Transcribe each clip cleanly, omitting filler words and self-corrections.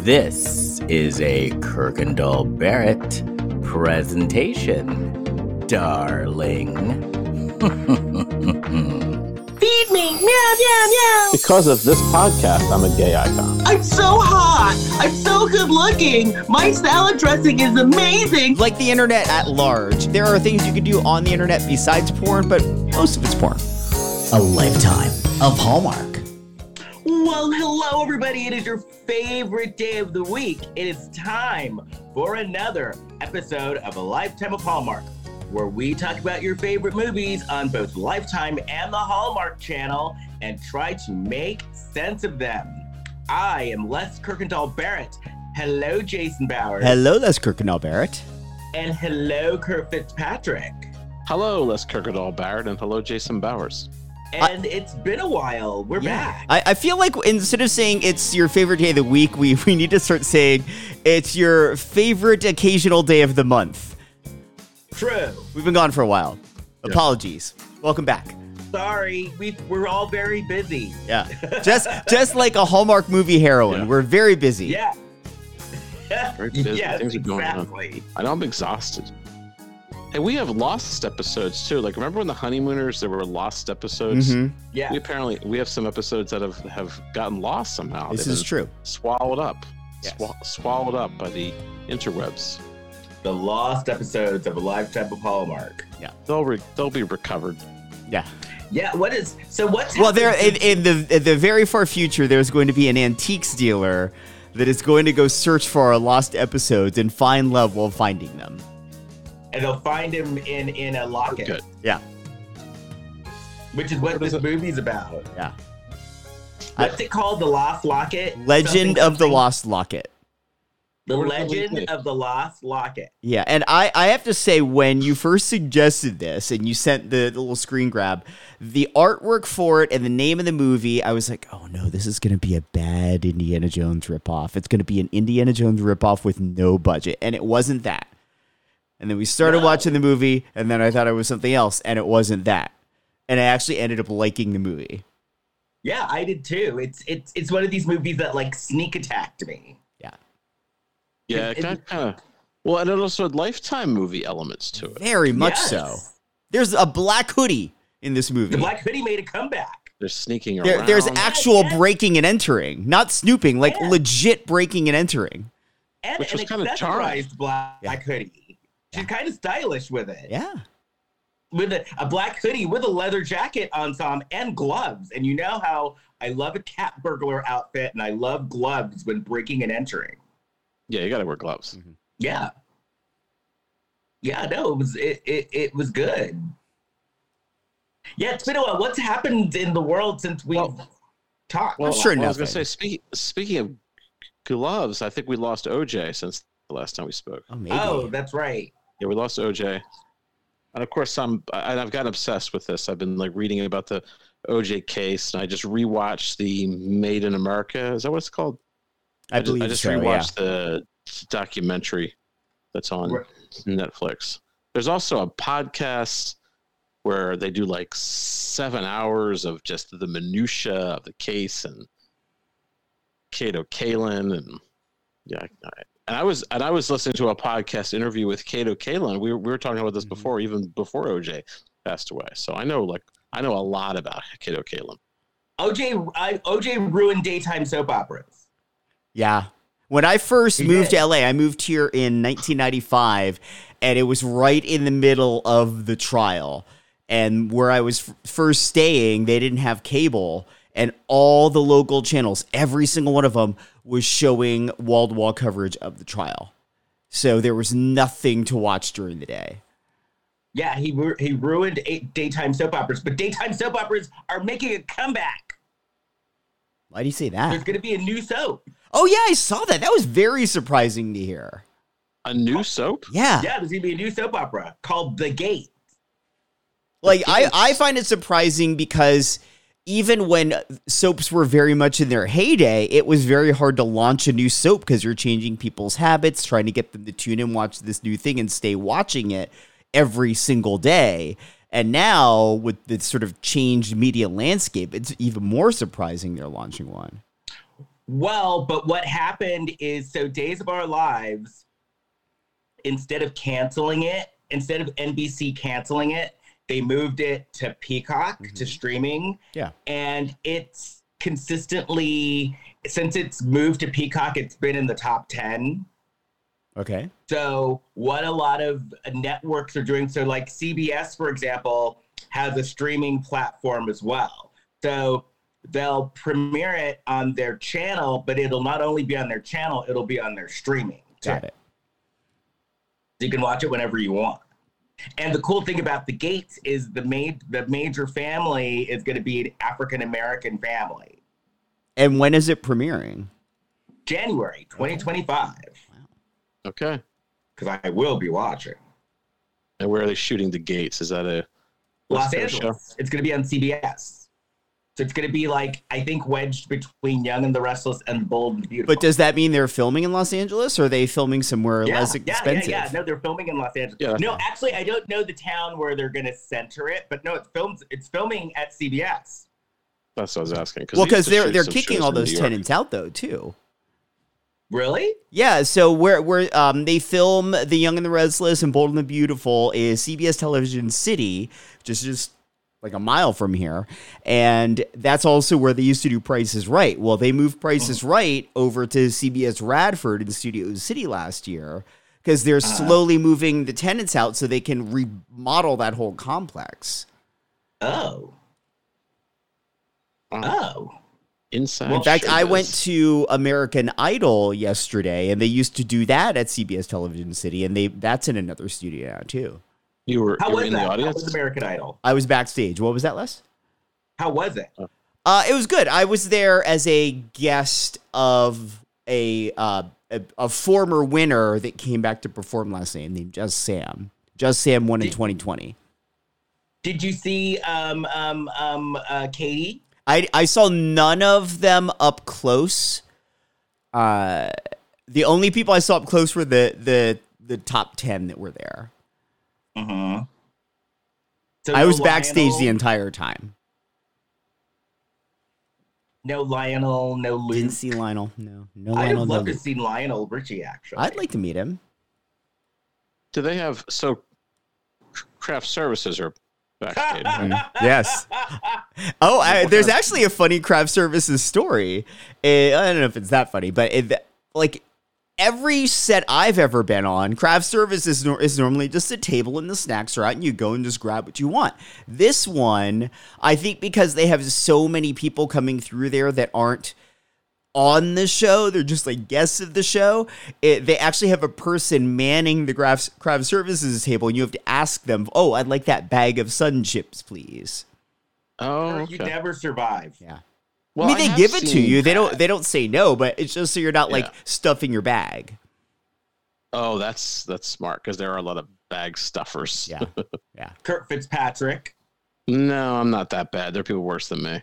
This is a Kirkendall Barrett presentation, darling. Feed me, meow, meow, meow. Because of this podcast, I'm a gay icon. I'm so hot. I'm so good looking. My salad dressing is amazing. Like the internet at large, there are things you can do on the internet besides porn, but most of it's porn. A lifetime of Hallmark. Well, hello, everybody. It is your favorite day of the week. It is time for another episode of A Lifetime of Hallmark, where we talk about your favorite movies on both Lifetime and the Hallmark Channel and try to make sense of them. I am Les Kirkendall Barrett. Hello, Jason Bowers. Hello, Les Kirkendall Barrett. And hello, Kurt Fitzpatrick. Hello, Les Kirkendall Barrett, and hello, Jason Bowers. And it's been a while. We're back. I feel like instead of saying it's your favorite day of the week, we need to start saying it's your favorite occasional day of the month. True. We've been gone for a while. Yeah. Apologies. Welcome back. Sorry, we're all very busy. Yeah. Just like a Hallmark movie heroine. Yeah. We're very busy. Yeah. Very busy. Yes, Things are going on. exactly. I know I'm exhausted. Hey, we have lost episodes too. Like, remember when the Honeymooners, there were lost episodes? Mm-hmm. Yeah. We have some episodes that have gotten lost somehow. This They've is been true. Swallowed up. Yes. Swallowed up by the interwebs. The lost episodes of A Lifetime of Hallmark. They'll be recovered. Yeah. Yeah, what's Well, happened there since- in the very far future, there's going to be an antiques dealer that is going to go search for our lost episodes and find love while finding them. and they'll find him in a locket, Good. Yeah. which is what this is it? movie's about. Yeah. What's it called? The Lost Locket? Legend of the Something? Lost Locket. The What was Legend it? of the Lost Locket. Yeah, and I have to say, when you first suggested this and you sent the little screen grab, the artwork for it and the name of the movie, I was like, oh no, this is going to be a bad Indiana Jones ripoff. It's going to be an Indiana Jones ripoff with no budget, and it wasn't that. And then we started No. watching the movie, and then I thought it was something else, and it wasn't that. And I actually ended up liking the movie. Yeah, I did too. It's one of these movies that like sneak attacked me. Yeah, it got kind of. Well, and it also had Lifetime movie elements to it. Very much Yes. so. There's a black hoodie in this movie. The Black Hoodie made a comeback. They're sneaking around. There's actual Yeah. breaking and entering, not snooping, like Yeah. legit breaking and entering. And Which an was kinda charming. accessorized Black Hoodie. She's kind of stylish with it. Yeah. With a black hoodie with a leather jacket on some and gloves. And you know how I love a cat burglar outfit and I love gloves when breaking and entering. Yeah, you got to wear gloves. Yeah. Yeah, no, it was good. Yeah, it's been a while. What's happened in the world since we've talked? I'm sure I was going nothing. to say, speaking of gloves, I think we lost OJ since the last time we spoke. Oh, maybe. Oh, that's right. Yeah, we lost OJ. And of course, I've gotten obsessed with this. I've been like reading about the OJ case, and I just rewatched the Made in America. Is that what it's called? I believe I just so, rewatched the documentary that's on Right. Netflix. There's also a podcast where they do like 7 hours of just the minutia of the case and Kato Kalin and yeah. And I was listening to a podcast interview with Kato Kalin. We were talking about this before, even before OJ passed away. So I know a lot about Kato Kalin. OJ ruined daytime soap operas. Yeah. When I first He moved did. to LA, I moved here in 1995, and it was right in the middle of the trial. And where I was first staying, they didn't have cable, and all the local channels, every single one of them, was showing wall-to-wall coverage of the trial. So there was nothing to watch during the day. Yeah, he ruined daytime soap operas, but daytime soap operas are making a comeback. Why do you say There's that? going to be a new soap. Oh, yeah, I saw that. That was very surprising to hear. A new soap? Yeah. Yeah, there's going to be a new soap opera called The Gate. Like, I find it surprising because even when soaps were very much in their heyday, it was very hard to launch a new soap because you're changing people's habits, trying to get them to tune in, watch this new thing, and stay watching it every single day. And now, with the sort of changed media landscape, it's even more surprising they're launching one. Well, but what happened is, so Days of Our Lives, instead of NBC canceling it, they moved it to Peacock, to streaming. Yeah. And it's consistently, since it's moved to Peacock, it's been in the top 10. Okay. So what a lot of networks are doing, so like CBS, for example, has a streaming platform as well. So they'll premiere it on their channel, but it'll not only be on their channel, it'll be on their streaming too. Got it. So you can watch it whenever you want. And the cool thing about The Gates is the major family is going to be an African-American family. And when is it premiering? January 2025. Okay. Because I will be watching. And where are they shooting The Gates? Is that a Los West Coast Angeles. show? It's going to be on CBS. So it's going to be like, I think, wedged between Young and the Restless and Bold and the Beautiful. But does that mean they're filming in Los Angeles, or are they filming somewhere less expensive? Yeah. No, they're filming in Los Angeles. Yeah, No, actually, I don't know the town where they're going to center it, but no, it's filming at CBS. That's what I was asking. Well, because they used to they're shoot some kicking shows all in those New York. tenants out though too. Really? Yeah, so where they film The Young and the Restless and Bold and the Beautiful is CBS Television City, which is just like a mile from here, and that's also where they used to do Price is Right. Well, they moved Price is Right over to CBS Radford in Studio City last year because they're slowly moving the tenants out so they can remodel that whole complex. Oh. Inside. In fact, I Showbiz. went to American Idol yesterday, and they used to do that at CBS Television City, and that's in another studio now too. You were How was in that? the How audience. was American Idol? I was backstage. What was that, Les? How was it? It was good. I was there as a guest of a former winner that came back to perform last night named Just Sam. Just Sam won in 2020. Did you see Katie? I saw none of them up close. The only people I saw up close were the top 10 that were there. Mm-hmm. So I was no backstage Lionel, the entire time. No Lionel, no Luke. Didn't see Lionel. No I'd Lionel. have No loved to Luke. see Lionel Richie, actually. I'd like to meet him. Do they have craft services are backstage? right? Yes. Oh, there's actually a funny craft services story. I don't know if it's that funny, but like every set I've ever been on, craft service is normally just a table and the snacks are out and you go and just grab what you want. This one, I think because they have so many people coming through there that aren't on the show, they're just like guests of the show. They actually have a person manning the craft services table, and you have to ask them, "Oh, I'd like that bag of Sun Chips, please." Oh, You okay. never survive. Yeah. Well, I mean, they have give it to seen you. They that. don't say no, but it's just so you're not like Yeah. stuffing your bag. Oh, that's smart because there are a lot of bag stuffers. Yeah. Yeah. Kurt Fitzpatrick. No, I'm not that bad. There are people worse than me.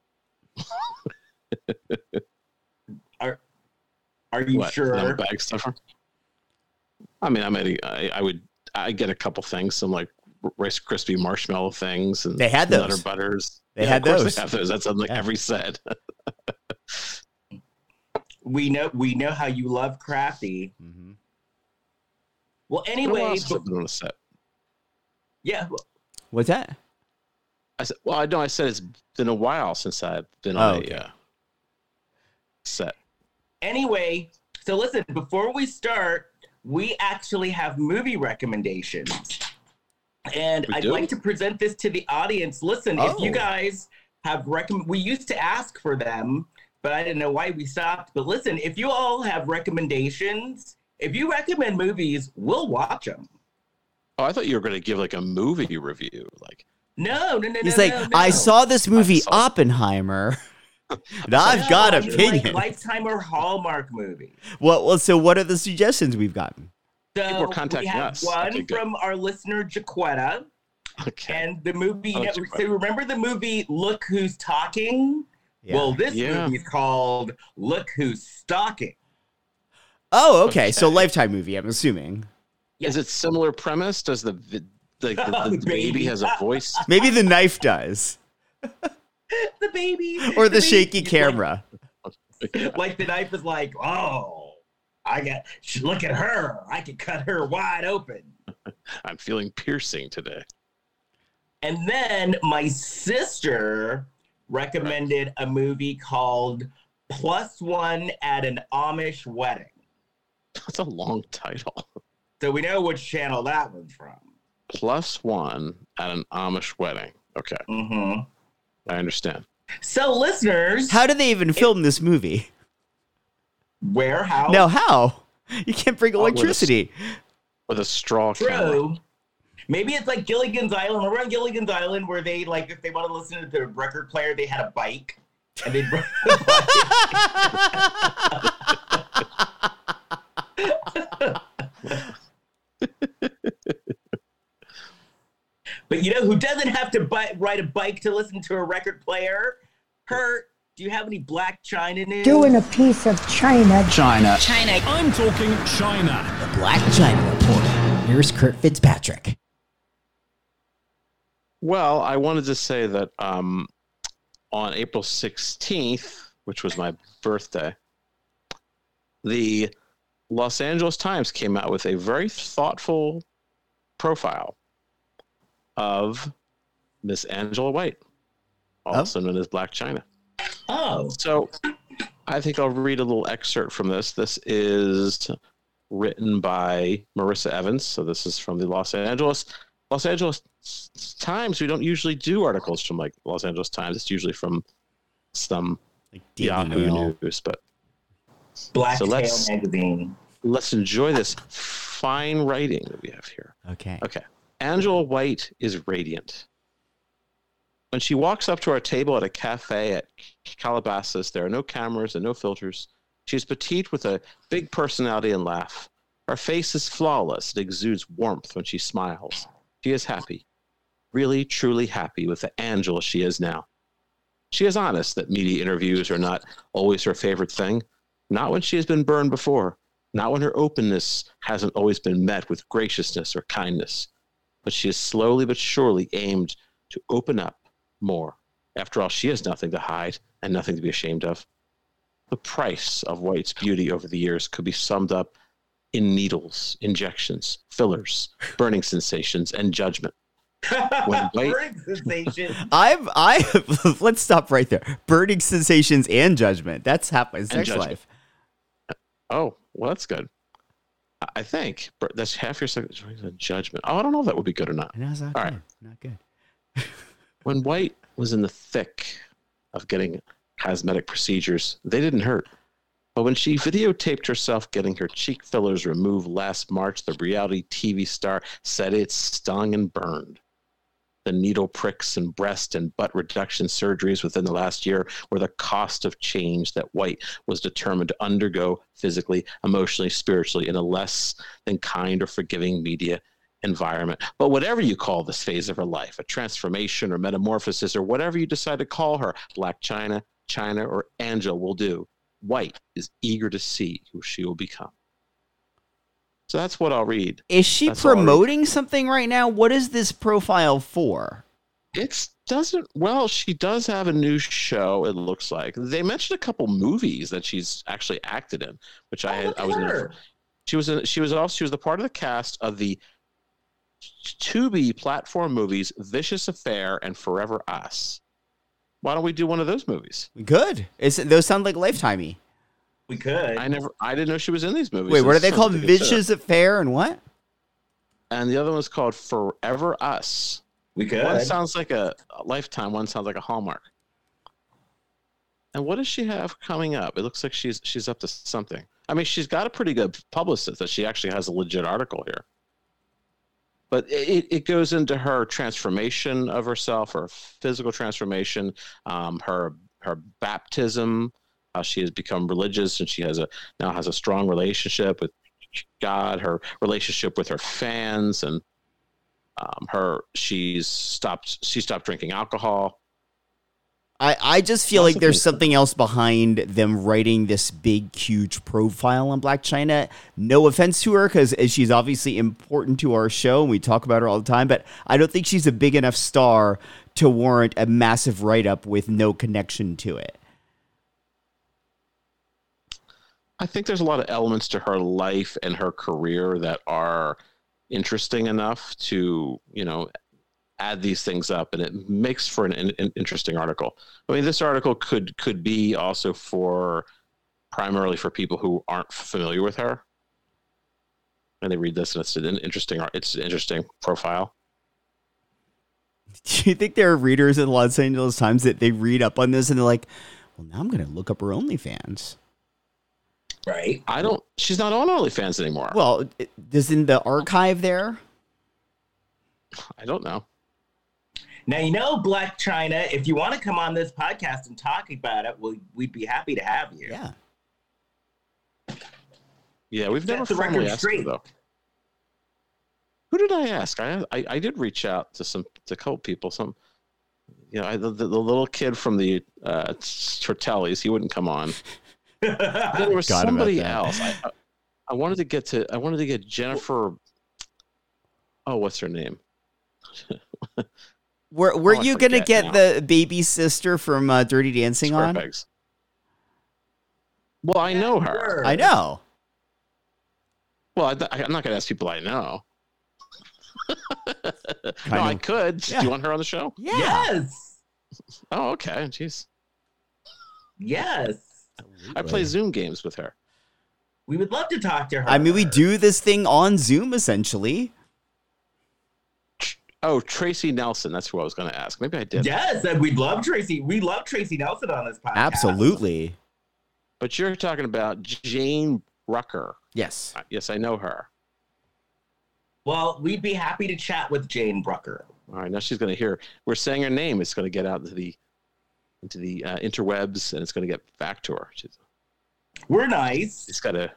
Are you What? sure? I'm a bag stuffer. I mean, I get a couple things, some like Rice Krispie marshmallow things, and They had those. Nutter Butters. They had of course those. They have those. That's on like Yeah. every set. We know how you love Crafty. Mm-hmm. Well, What anyway, else has been on a set? yeah. What's that? I said, well, I know. I said it's been a while since I've been Oh, on okay. a set. Anyway, so listen, before we start, we actually have movie recommendations. And We I'd do? like to present this to the audience. Listen, if you Oh. guys have we used to ask for them, but I didn't know why we stopped. But listen, if you all have recommendations, if you recommend movies, we'll watch them. Oh, I thought you were going to give like a movie review. Like, No. He's no, like, no. I saw this movie saw- Oppenheimer. And I've got No, opinions. like Lifetime or Hallmark movie. Well, so what are the suggestions we've gotten? People are So contacting we have us. one Okay, good. from our listener Jaquetta, okay. and the movie. Oh, Jaquetta. So remember the movie Look Who's Talking? Yeah. Well, this Yeah. movie is called Look Who's Stalking. Oh, okay. So Okay. Lifetime movie, I'm assuming. Is it similar premise? Does the the The baby baby. has a voice? Maybe the knife does. The baby. Or the baby. shaky It's camera. like- Like the knife is like, oh, look at her. I could cut her wide open. I'm feeling piercing today. And then my sister recommended a movie called Plus One at an Amish Wedding. That's a long title. So we know which channel that one's from. Plus One at an Amish Wedding. Okay. Mm-hmm. I understand. So listeners, How did they even film this movie? where, how? No, how? You can't bring with a electricity. With a straw camera. True. Maybe it's like Gilligan's Island. Remember on Gilligan's Island where they, like, if they want to listen to the record player, they had a bike. And they'd bring the bike. But you know who doesn't have to ride a bike to listen to a record player? Kurt, do you have any Black China news? Doing a piece of China. China. I'm talking China. The Black China Report. Here's Kurt Fitzpatrick. Well, I wanted to say that on April 16th, which was my birthday, the Los Angeles Times came out with a very thoughtful profile of Miss Angela White, also known as Black China. Oh. So I think I'll read a little excerpt from this. This is written by Marissa Evans. So this is from the Los Angeles Times. We don't usually do articles from like Los Angeles Times. It's usually from some Like Daily Yahoo Mail. News. But Black So Tail let's- Magazine. let's enjoy this fine writing that we have here. Okay. Okay. Angela White is radiant. When she walks up to our table at a cafe at Calabasas, there are no cameras and no filters. She is petite with a big personality and laugh. Her face is flawless. It exudes warmth when she smiles. She is happy. Really, truly happy with the Angela she is now. She is honest that media interviews are not always her favorite thing. Not when she has been burned before. Not when her openness hasn't always been met with graciousness or kindness. But she is slowly but surely aimed to open up more. After all, she has nothing to hide and nothing to be ashamed of. The price of White's beauty over the years could be summed up in needles, injections, fillers, burning sensations, and judgment. When White- Burning sensation. Let's stop right there. Burning sensations and judgment. That's half my sex judgment. life. Oh, well, that's good. I think that's half your sex judgment. Oh, I don't know if that would be good or not. No, it's not All good. right. Not good. When White was in the thick of getting cosmetic procedures, they didn't hurt. But when she videotaped herself getting her cheek fillers removed last March, the reality TV star said it stung and burned. The needle pricks and breast and butt reduction surgeries within the last year were the cost of change that White was determined to undergo physically, emotionally, spiritually in a less than kind or forgiving media environment. But whatever you call this phase of her life, a transformation or metamorphosis or whatever you decide to call her, Black China, or Angela will do. White is eager to see who she will become. So that's what I'll read. Is she That's all I read. promoting something right now? What is this profile for? She does have a new show, it looks like. They mentioned a couple movies that she's actually acted in, which I was in. her. She was the part of the cast of the Tubi platform movies Vicious Affair and Forever Us. Why don't we do one of those movies? Good. Those sound like Lifetimey. We could. I didn't know she was in these movies. Wait, so what are this they sounds called? like a good setup. Vicious Affair and what? And the other one's called Forever Us. We could. One sounds like a Lifetime, one sounds like a Hallmark. And what does she have coming up? It looks like she's up to something. I mean, she's got a pretty good publicist that she actually has a legit article here. But it goes into her transformation of herself, her physical transformation, her baptism, how she has become religious, and she now has a strong relationship with God, her relationship with her fans, and she stopped drinking alcohol. I just feel Lots like of there's things. something else behind them writing this big, huge profile on Blac Chyna. No offense to her, because she's obviously important to our show, and we talk about her all the time, but I don't think she's a big enough star to warrant a massive write-up with no connection to it. I think there's a lot of elements to her life and her career that are interesting enough to, add these things up, and it makes for an interesting article. I mean, this article could be also primarily for people who aren't familiar with her, and they read this, and it's an interesting profile. Do you think there are readers in the Los Angeles Times that they read up on this and they're like, well, now I'm going to look up her OnlyFans? Right. She's not on OnlyFans anymore. Well, is in the archive there? I don't know. Now, Black China, if you want to come on this podcast and talk about it, we'd be happy to have you. Yeah. Yeah, we've never Set the formally record asked straight. her, though. Who did I ask? I did reach out to a couple people. The little kid from the Tortellis, he wouldn't come on. There was somebody else. I wanted to get Jennifer. Oh, what's her name? Were you going to forget get now. the baby sister from Dirty Dancing Square on? Pegs. Well, I know her. I know. Well, I'm not going to ask people I know. No, I could. Yeah. Do you want her on the show? Yeah. Yes. Oh, okay. Jeez. Yes. I play Zoom games with her. We would love to talk to her. I mean, we do this thing on Zoom, essentially. Oh, Tracy Nelson. That's who I was going to ask. Maybe I did. Yes, and we'd love Tracy. We love Tracy Nelson on this podcast. Absolutely. But you're talking about Jane Rucker. Yes. Yes, I know her. Well, we'd be happy to chat with Jane Brucker. All right, now she's going to hear. We're saying her name. It's going to get out into the interwebs, and it's going to get back to her. We're nice. It's got to.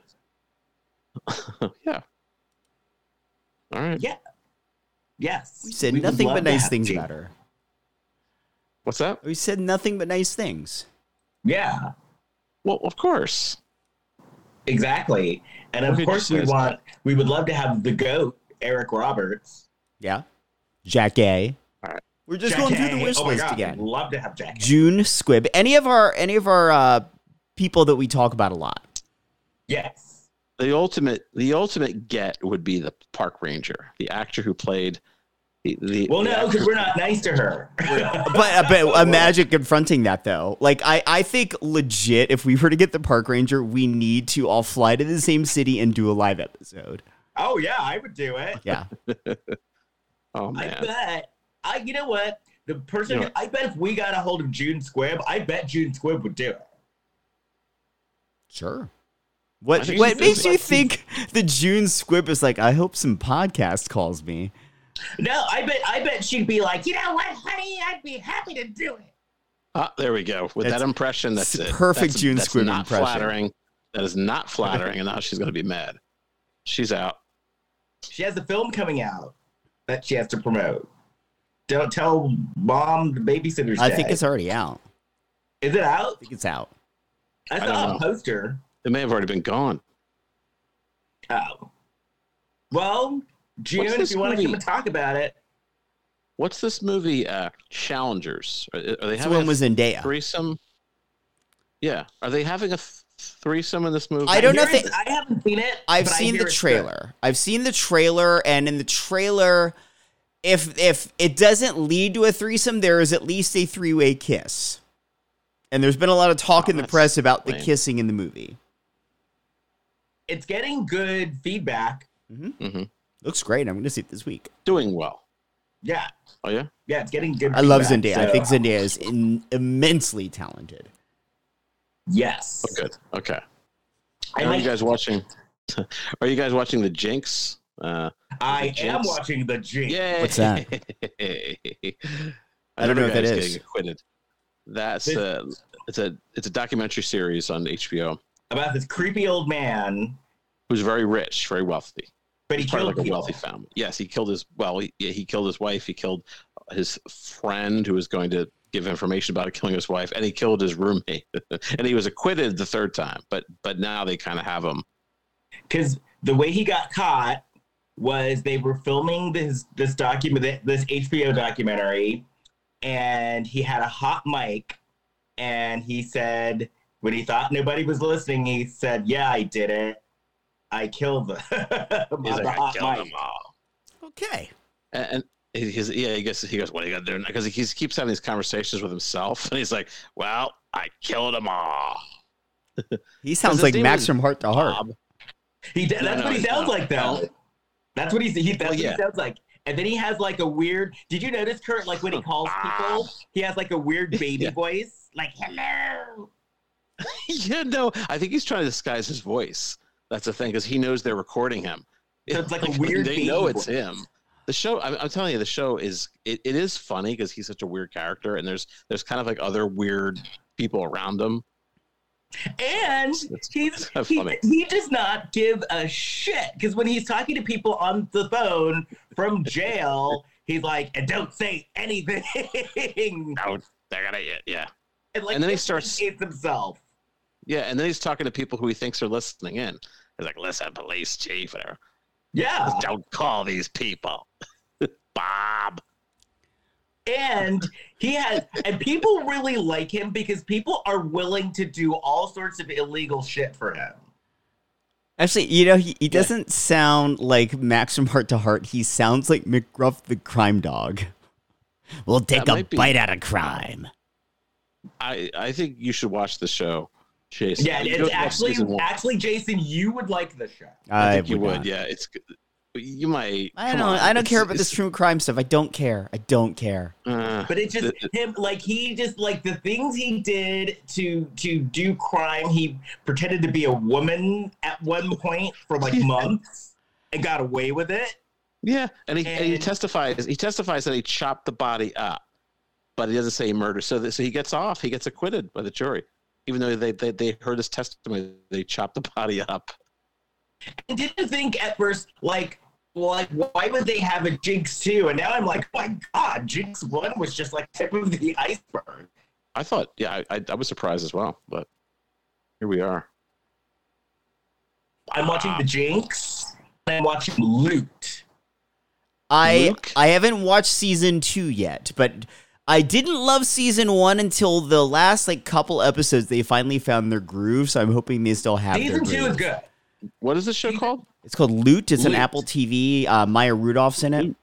Yeah. All right. Yeah. Yes. We said would nothing love but to nice have things Jane. about her. What's that? We said nothing but nice things. Yeah, Well, of course. exactly. And What of did course, you say? we would love to have the GOAT, Eric Roberts. Yeah. Jack A. All right. We're just Jack going through A. the wish Oh my list God, again. we'd love to have Jack A. June Squibb. Any of our people that we talk about a lot. Yes. The ultimate get would be the park ranger, the actor who played the. Well, the no, actor- because we're not nice to her. But imagine confronting that, though. Like, I think legit, if we were to get the park ranger, we need to all fly to the same city and do a live episode. Oh yeah, I would do it. Yeah. Oh I man. bet. You know what? The person. You know- I bet if we got a hold of June Squibb, I bet June Squibb would do it. Sure. I What think what she's makes busy. you think the June Squibb is like, I hope some podcast calls me? No, I bet she'd be like, you know what, honey, I'd be happy to do it. Ah, there we go. With That's that impression, that's it's it. perfect That's June that's Squibb not impression. flattering. That is not flattering, and now she's going to be mad. She's out. She has a film coming out that she has to promote. Don't tell mom the babysitter's I dead. think it's already out. Is it out? I think it's out. I don't saw know. a poster. It may have already been gone. Oh. Well, June, What's if this you want to movie? come and talk about it. What's this movie? Challengers. Are they This having one a was Zendaya. threesome? Yeah. Are they having a threesome in this movie? I don't know Hear if it's- I haven't seen it. I've but I seen hear the it's trailer. I've seen the trailer, and in the trailer, if it doesn't lead to a threesome, there is at least a three-way kiss. And there's been a lot of talk Oh, in the that's press about the lame. kissing in the movie. good. It's getting good feedback. Mm-hmm. Looks great. I'm going to see it this week. Doing well. Yeah. Oh yeah. Yeah, it's getting good I love feedback, Zendaya. I so- think Zendaya is immensely talented. Yes. Oh, good. Okay. I Are like- you guys watching? Are you guys watching the Jinx? I The am Jinx? watching the Jinx. Yay! What's that? I don't know what that guy's is. Getting acquitted. That's it's a documentary series on HBO. About this creepy old man, Who's very rich, very wealthy. but he He's part of killed like a people. wealthy family. Yes, he killed he killed his wife. He killed his friend who was going to give information about killing his wife, and he killed his roommate. And he was acquitted the third time, but now they kind of have him. Because the way he got caught was they were filming this HBO documentary, and he had a hot mic, and he said, when he thought nobody was listening, he said, "Yeah, I did it. I killed them." He's like, I killed them all. Okay. And he goes, what are you gonna do? Because he keeps having these conversations with himself, and he's like, well, I killed them all. He sounds like Max from Heart to Heart. Bob. That's what he sounds like, though. That's what he sounds like. And then he has like a weird. Did you notice, Kurt? Like when he calls people, he has like a weird baby voice, like "hello." Yeah, no, I think he's trying to disguise his voice. That's the thing, because he knows they're recording him. So it's like a weird. They know it's voice. him. The show, I'm telling you, the show is it is funny because he's such a weird character, and there's kind of like other weird people around him. And he does not give a shit, because when he's talking to people on the phone from jail, he's like, "And don't say anything." No, they're gonna yeah. And then he starts hates himself. Yeah, and then he's talking to people who he thinks are listening in. He's like, "Listen, police chief, whatever. Yeah, don't call these people, Bob." And people really like him because people are willing to do all sorts of illegal shit for him. Actually, he doesn't sound like Max from Heart to Heart. He sounds like McGruff the crime dog. We'll take a bite out of crime. I think you should watch the show, Jason. Yeah, it's actually, Jason, you would like the show. I think you would. Yeah, it's good. You might. I don't care about this true crime stuff. I don't care. But it's just him. Like he just like the things he did to do crime. He pretended to be a woman at one point for like months and got away with it. Yeah, and he testifies. He testifies that he chopped the body up, but he doesn't say murder. So he gets off. He gets acquitted by the jury, even though they heard his testimony. They chopped the body up. And didn't think at first, like, why would they have a Jinx 2? And now I'm like, oh my God, Jinx 1 was just like tip of the iceberg. I thought, yeah, I was surprised as well, but here we are. I'm watching the Jinx, and I'm watching Loot. I haven't watched season 2 yet, but I didn't love season 1 until the last couple episodes. They finally found their groove, so I'm hoping they still have season their 2 is good. What is the show called? It's called Loot. It's an Apple TV. Maya Rudolph's in it.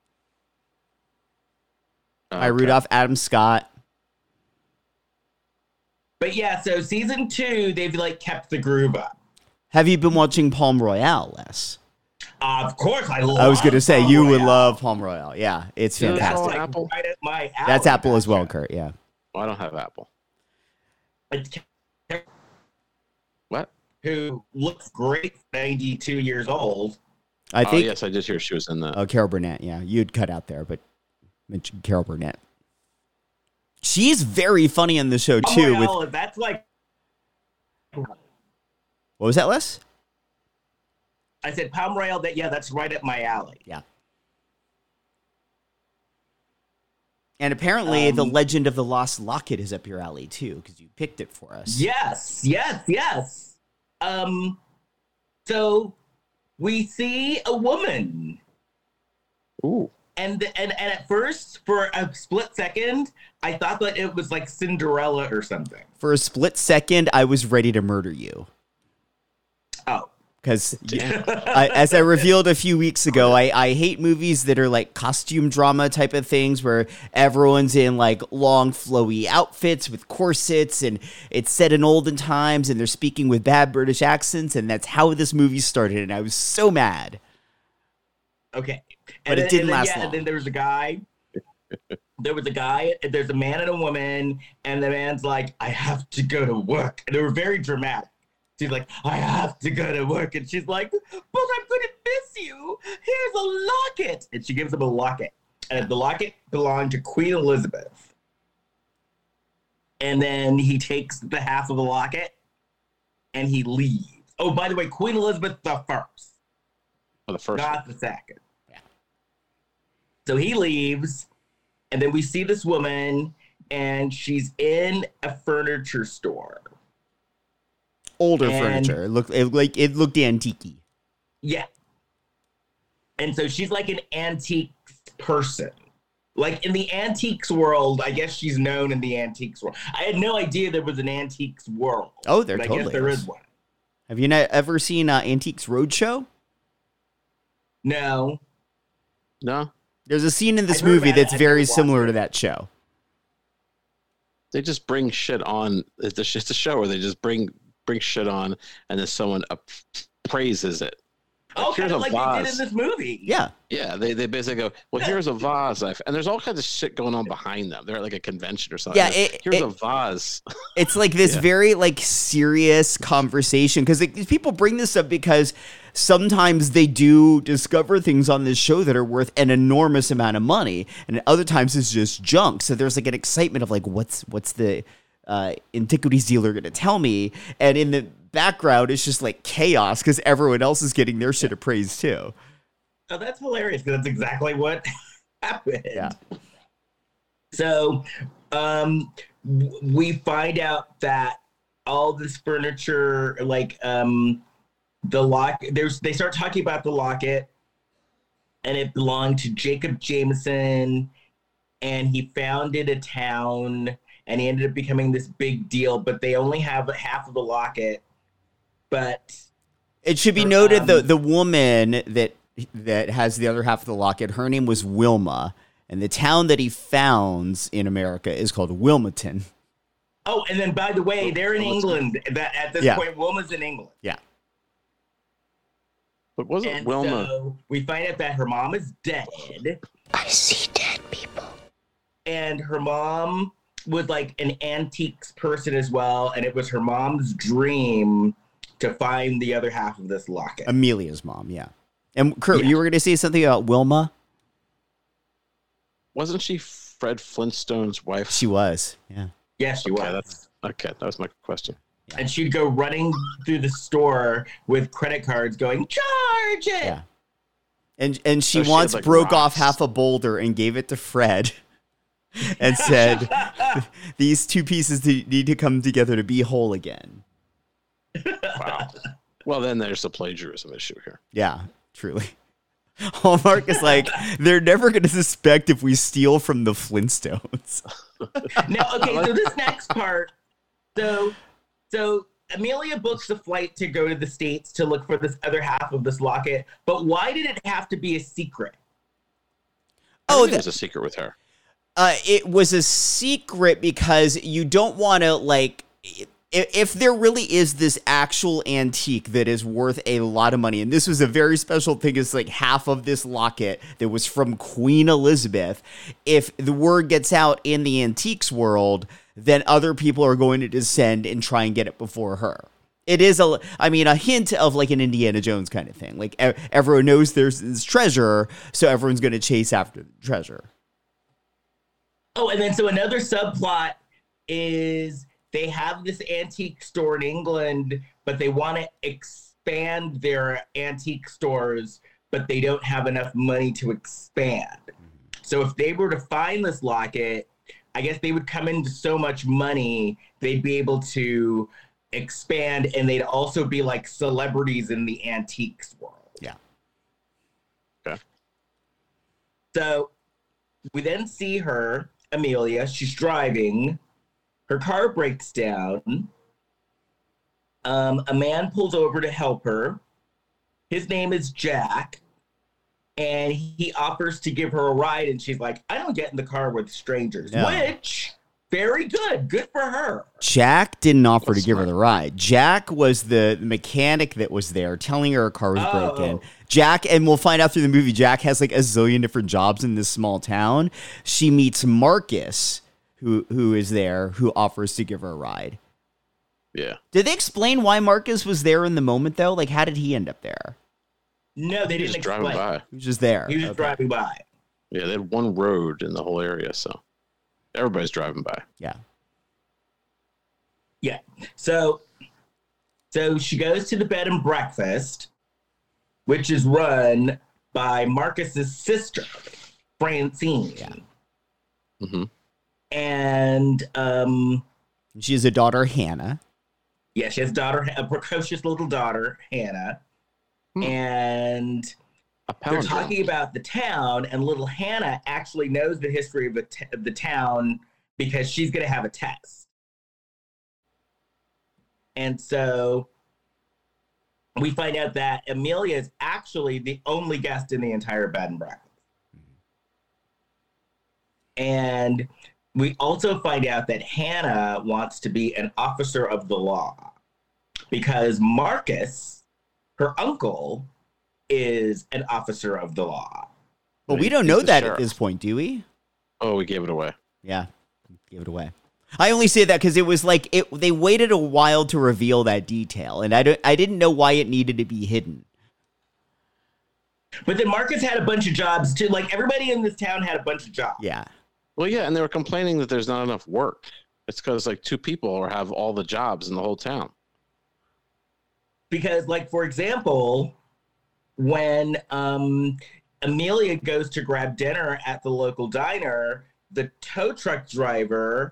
Maya Rudolph, Adam Scott. But yeah, so season 2, they've kept the groove up. Have you been watching Palm Royale, Les? Of course, I was going to say you would love Palm Royale. Yeah, it's fantastic. That's Apple. Right at my alley. That's Apple as well, Kurt. Yeah. Well, I don't have Apple. What? Who looks great, 92 years old. I think. Yes, I did hear she was in that. Oh, Carol Burnett. Yeah, you'd cut out there, but mention Carol Burnett. She's very funny on the show too. That's like. What was that, Les? I said Palm Royale. That's right up my alley. Yeah. And apparently, the Legend of the Lost Locket is up your alley too, because you picked it for us. Yes. So we see a woman. Ooh. And at first, for a split second, I thought that it was like Cinderella or something. For a split second, I was ready to murder you. Oh. Because as I revealed a few weeks ago, I hate movies that are like costume drama type of things where everyone's in long flowy outfits with corsets and it's set in olden times and they're speaking with bad British accents, and that's how this movie started, and I was so mad. Okay. But it didn't last long. And then there was a guy. There's a man and a woman, and the man's like, I have to go to work. And they were very dramatic. She's like, I have to go to work. And she's like, but I'm going to miss you. Here's a locket. And she gives him a locket. And the locket belonged to Queen Elizabeth. And then he takes the half of the locket and he leaves. Oh, by the way, Queen Elizabeth the first. Oh, the first. Not the second. Yeah. So he leaves. And then we see this woman, and she's in a furniture store. Older furniture. It looked antique-y. Yeah. And so she's like an antique person. Like in the antiques world, I guess she's known in the antiques world. I had no idea there was an antiques world. Oh, there but totally I guess there is. is one. Have you ever seen Antiques Roadshow? No. No, There's a scene in this I heard movie about it. that's I very never watched similar it. to that show. they just bring shit on. It's a show where they just bring shit on, and then someone praises it. Oh, kind here's of a like they did vase. in this movie. Yeah. Yeah, they basically go, well, here's a vase, and there's all kinds of shit going on behind them. They're at like a convention or something. Yeah, Here's a vase. It's like this Yeah. very like serious conversation because people bring this up because sometimes they do discover things on this show that are worth an enormous amount of money, and other times it's just junk. So there's like an excitement of like, what's the antiquities dealer going to tell me? And in the background, it's just like chaos because everyone else is getting their shit appraised too. Oh, that's hilarious because that's exactly what happened. Yeah. So we find out that all this furniture, like the lock, they start talking about the locket, and it belonged to Jacob Jameson, and he founded a town, and he ended up becoming this big deal, but they only have half of the locket. But It should be noted the woman that has the other half of the locket, her name was Wilma, and the town that he founds in America is called Wilmington. oh, and then by the way, they're in England. That at this Yeah. point, Wilma's in England. Yeah. But wasn't And Wilma? so we find out that her mom is dead, I see dead people. and her mom was like an antiques person as well, and it was her mom's dream to find the other half of this locket. Amelia's mom, yeah. And Kurt, Yeah. you were going to say something about Wilma? Wasn't she Fred Flintstone's wife? She was, yeah. Yes, she was. Okay, that was my question. And she'd go running through the store with credit cards going, charge it! Yeah. And she So she once had, like, broke off rocks. half a boulder and gave it to Fred and said, these two pieces need to come together to be whole again. Wow. Well, then there's a plagiarism issue here. Yeah, truly. Hallmark is like, they're never going to suspect if we steal from the Flintstones. Now, okay, so this next part, so Amelia books a flight to go to the States to look for this other half of this locket, but why did it have to be a secret? Oh, There's a secret with her. it was a secret because you don't want to, like, if there really is this actual antique that is worth a lot of money, and this was a very special thing, it's like half of this locket that was from Queen Elizabeth. If the word gets out in the antiques world, then other people are going to descend and try and get it before her. It is a hint of like an Indiana Jones kind of thing. Like everyone knows there's this treasure, so everyone's going to chase after the treasure. Oh, and then so another subplot is they have this antique store in England, but they want to expand their antique stores, but they don't have enough money to expand. So if they were to find this locket, I guess they would come into so much money, they'd be able to expand, and they'd also be like celebrities in the antiques world. Yeah. Okay. So we then see her, Amelia, she's driving. Her car breaks down. A man pulls over to help her. His name is Jack. And he offers to give her a ride. And she's like, I don't get in the car with strangers. No. Which, very good. Good for her. Jack didn't offer That's to give her smart. the ride. Jack was the mechanic that was there telling her car was Oh. broken. Jack, and we'll find out through the movie, Jack has like a zillion different jobs in this small town. She meets Marcus, who is there, who offers to give her a ride. Yeah. Did they explain why Marcus was there in the moment, though? Like, how did he end up there? No, they He's didn't just driving explain. by. He was just there. He was just Okay. driving by. Yeah, they had one road in the whole area, so everybody's driving by. Yeah. Yeah. So she goes to the bed and breakfast, which is run by Marcus's sister, Francine. Yeah. Mm-hmm. And She has a daughter, Hannah. yeah, she has a precocious little daughter, Hannah. And they're talking about the town, and little Hannah actually knows the history of the town because she's going to have a test. And so we find out that Amelia is actually the only guest in the entire bed and breakfast. And we also find out that Hannah wants to be an officer of the law because Marcus, her uncle, is an officer of the law. Well, we don't know that at this point, do we? Oh, we gave it away. Yeah, gave it away. I only say that because it was like they waited a while to reveal that detail, and I didn't know why it needed to be hidden. But then Marcus had a bunch of jobs too. Like everybody in this town had a bunch of jobs. Yeah. Well, yeah, and they were complaining that there's not enough work. It's because like 2 people have all the jobs in the whole town. Because, like, for example, when Amelia goes to grab dinner at the local diner, the tow truck driver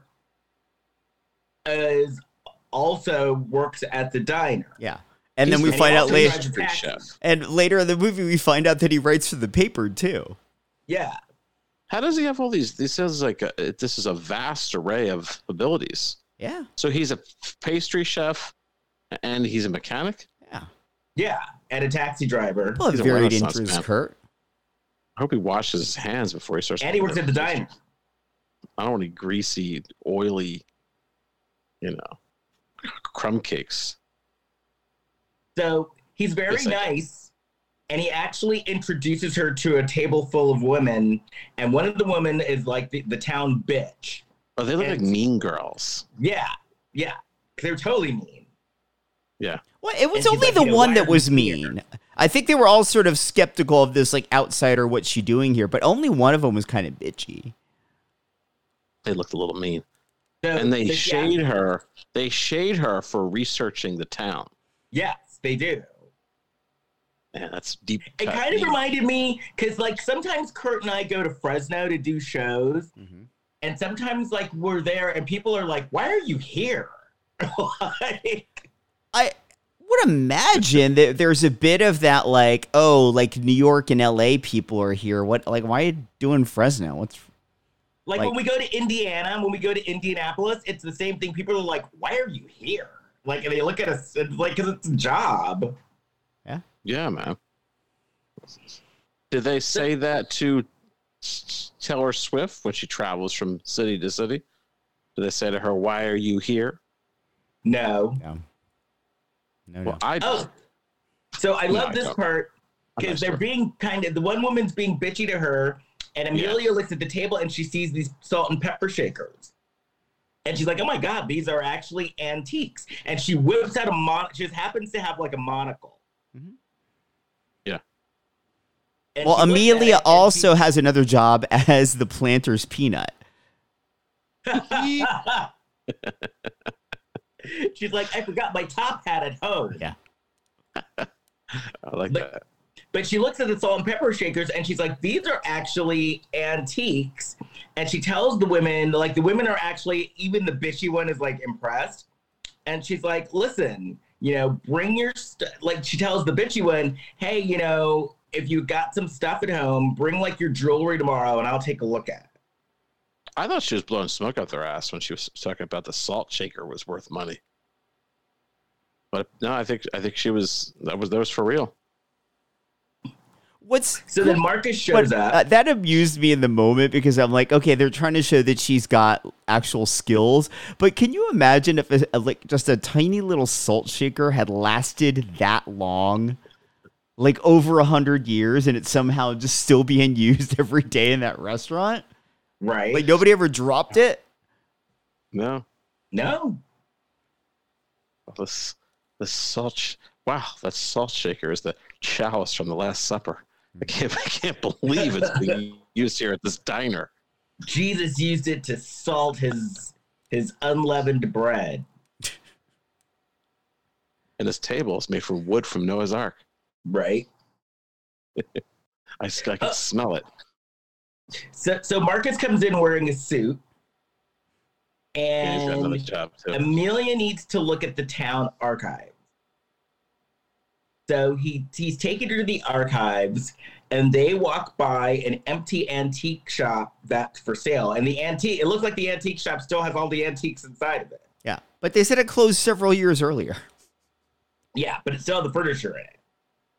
also works at the diner. Yeah. And then we find out later. Chef. And later in the movie, we find out that he writes for the paper, too. Yeah. How does he have all these? This says like this is a vast array of abilities. Yeah. So he's a pastry chef and he's a mechanic? Yeah. Yeah. And a taxi driver. Well, He's a varied Renaissance interests, man. Kurt. I hope he washes his hands before he starts. And he works at the diner. I don't want any greasy, oily, crumb cakes. So he's very nice. And he actually introduces her to a table full of women. And one of the women is like the town bitch. Oh, they look like mean girls. Yeah. Yeah. They're totally mean. Yeah. Well, it was And she's only like, the you know, one why that are was you mean. here? I think they were all sort of skeptical of this, like, outsider, what's she doing here? But only one of them was kind of bitchy. They looked a little mean. So And they shade her. They shade her for researching the town. Yes, they do. Man, that's deep. It kind of reminded me, because, like, sometimes Kurt and I go to Fresno to do shows. Mm-hmm. And sometimes, like, we're there and people are like, why are you here? Like, I would imagine that there's a bit of that, like, oh, like New York and LA people are here. What, like, why are you doing Fresno? What's like when we go to Indiana, when we go to Indianapolis, it's the same thing. People are like, why are you here? Like, and they look at us, it's like, because it's a job. Yeah, man. Did they say that to Taylor Swift when she travels from city to city? Did they say to her, "Why are you here"? No. Well, So I love this don't. part because they're being the one woman's being bitchy to her, and Amelia looks at the table and she sees these salt and pepper shakers. And she's like, oh my God, these are actually antiques. And she whips out she just happens to have like a monocle. Mm-hmm. Yeah. And well, she looks at Amelia it and also has another job as the planter's peanut. She's like, I forgot my top hat at home. Yeah. I like that. But she looks at the salt and pepper shakers and she's like, these are actually antiques. And she tells the women, like the women are actually, even the bitchy one is like impressed. And she's like, listen, bring your stuff. Like she tells the bitchy one, hey, if you got some stuff at home, bring like your jewelry tomorrow and I'll take a look at it. I thought she was blowing smoke out their ass when she was talking about the salt shaker was worth money. But no, I think that was for real. So then Marcus shows up. That amused me in the moment because I'm like, okay, they're trying to show that she's got actual skills. But can you imagine if just a tiny little salt shaker had lasted that long, like over 100 years, and it's somehow just still being used every day in that restaurant? Right. Like nobody ever dropped it? No. This salt. Wow, that salt shaker is the chalice from the Last Supper. I can't believe it's being used here at this diner. Jesus used it to salt his unleavened bread. And this table is made from wood from Noah's Ark. Right. I can smell it. So Marcus comes in wearing a suit. And he's got another And job too. Amelia needs to look at the town archive. So he's taken her to the archives, and they walk by an empty antique shop that's for sale. And it looks like the antique shop still has all the antiques inside of it. Yeah, but they said it closed several years earlier. Yeah, but it still has the furniture in it.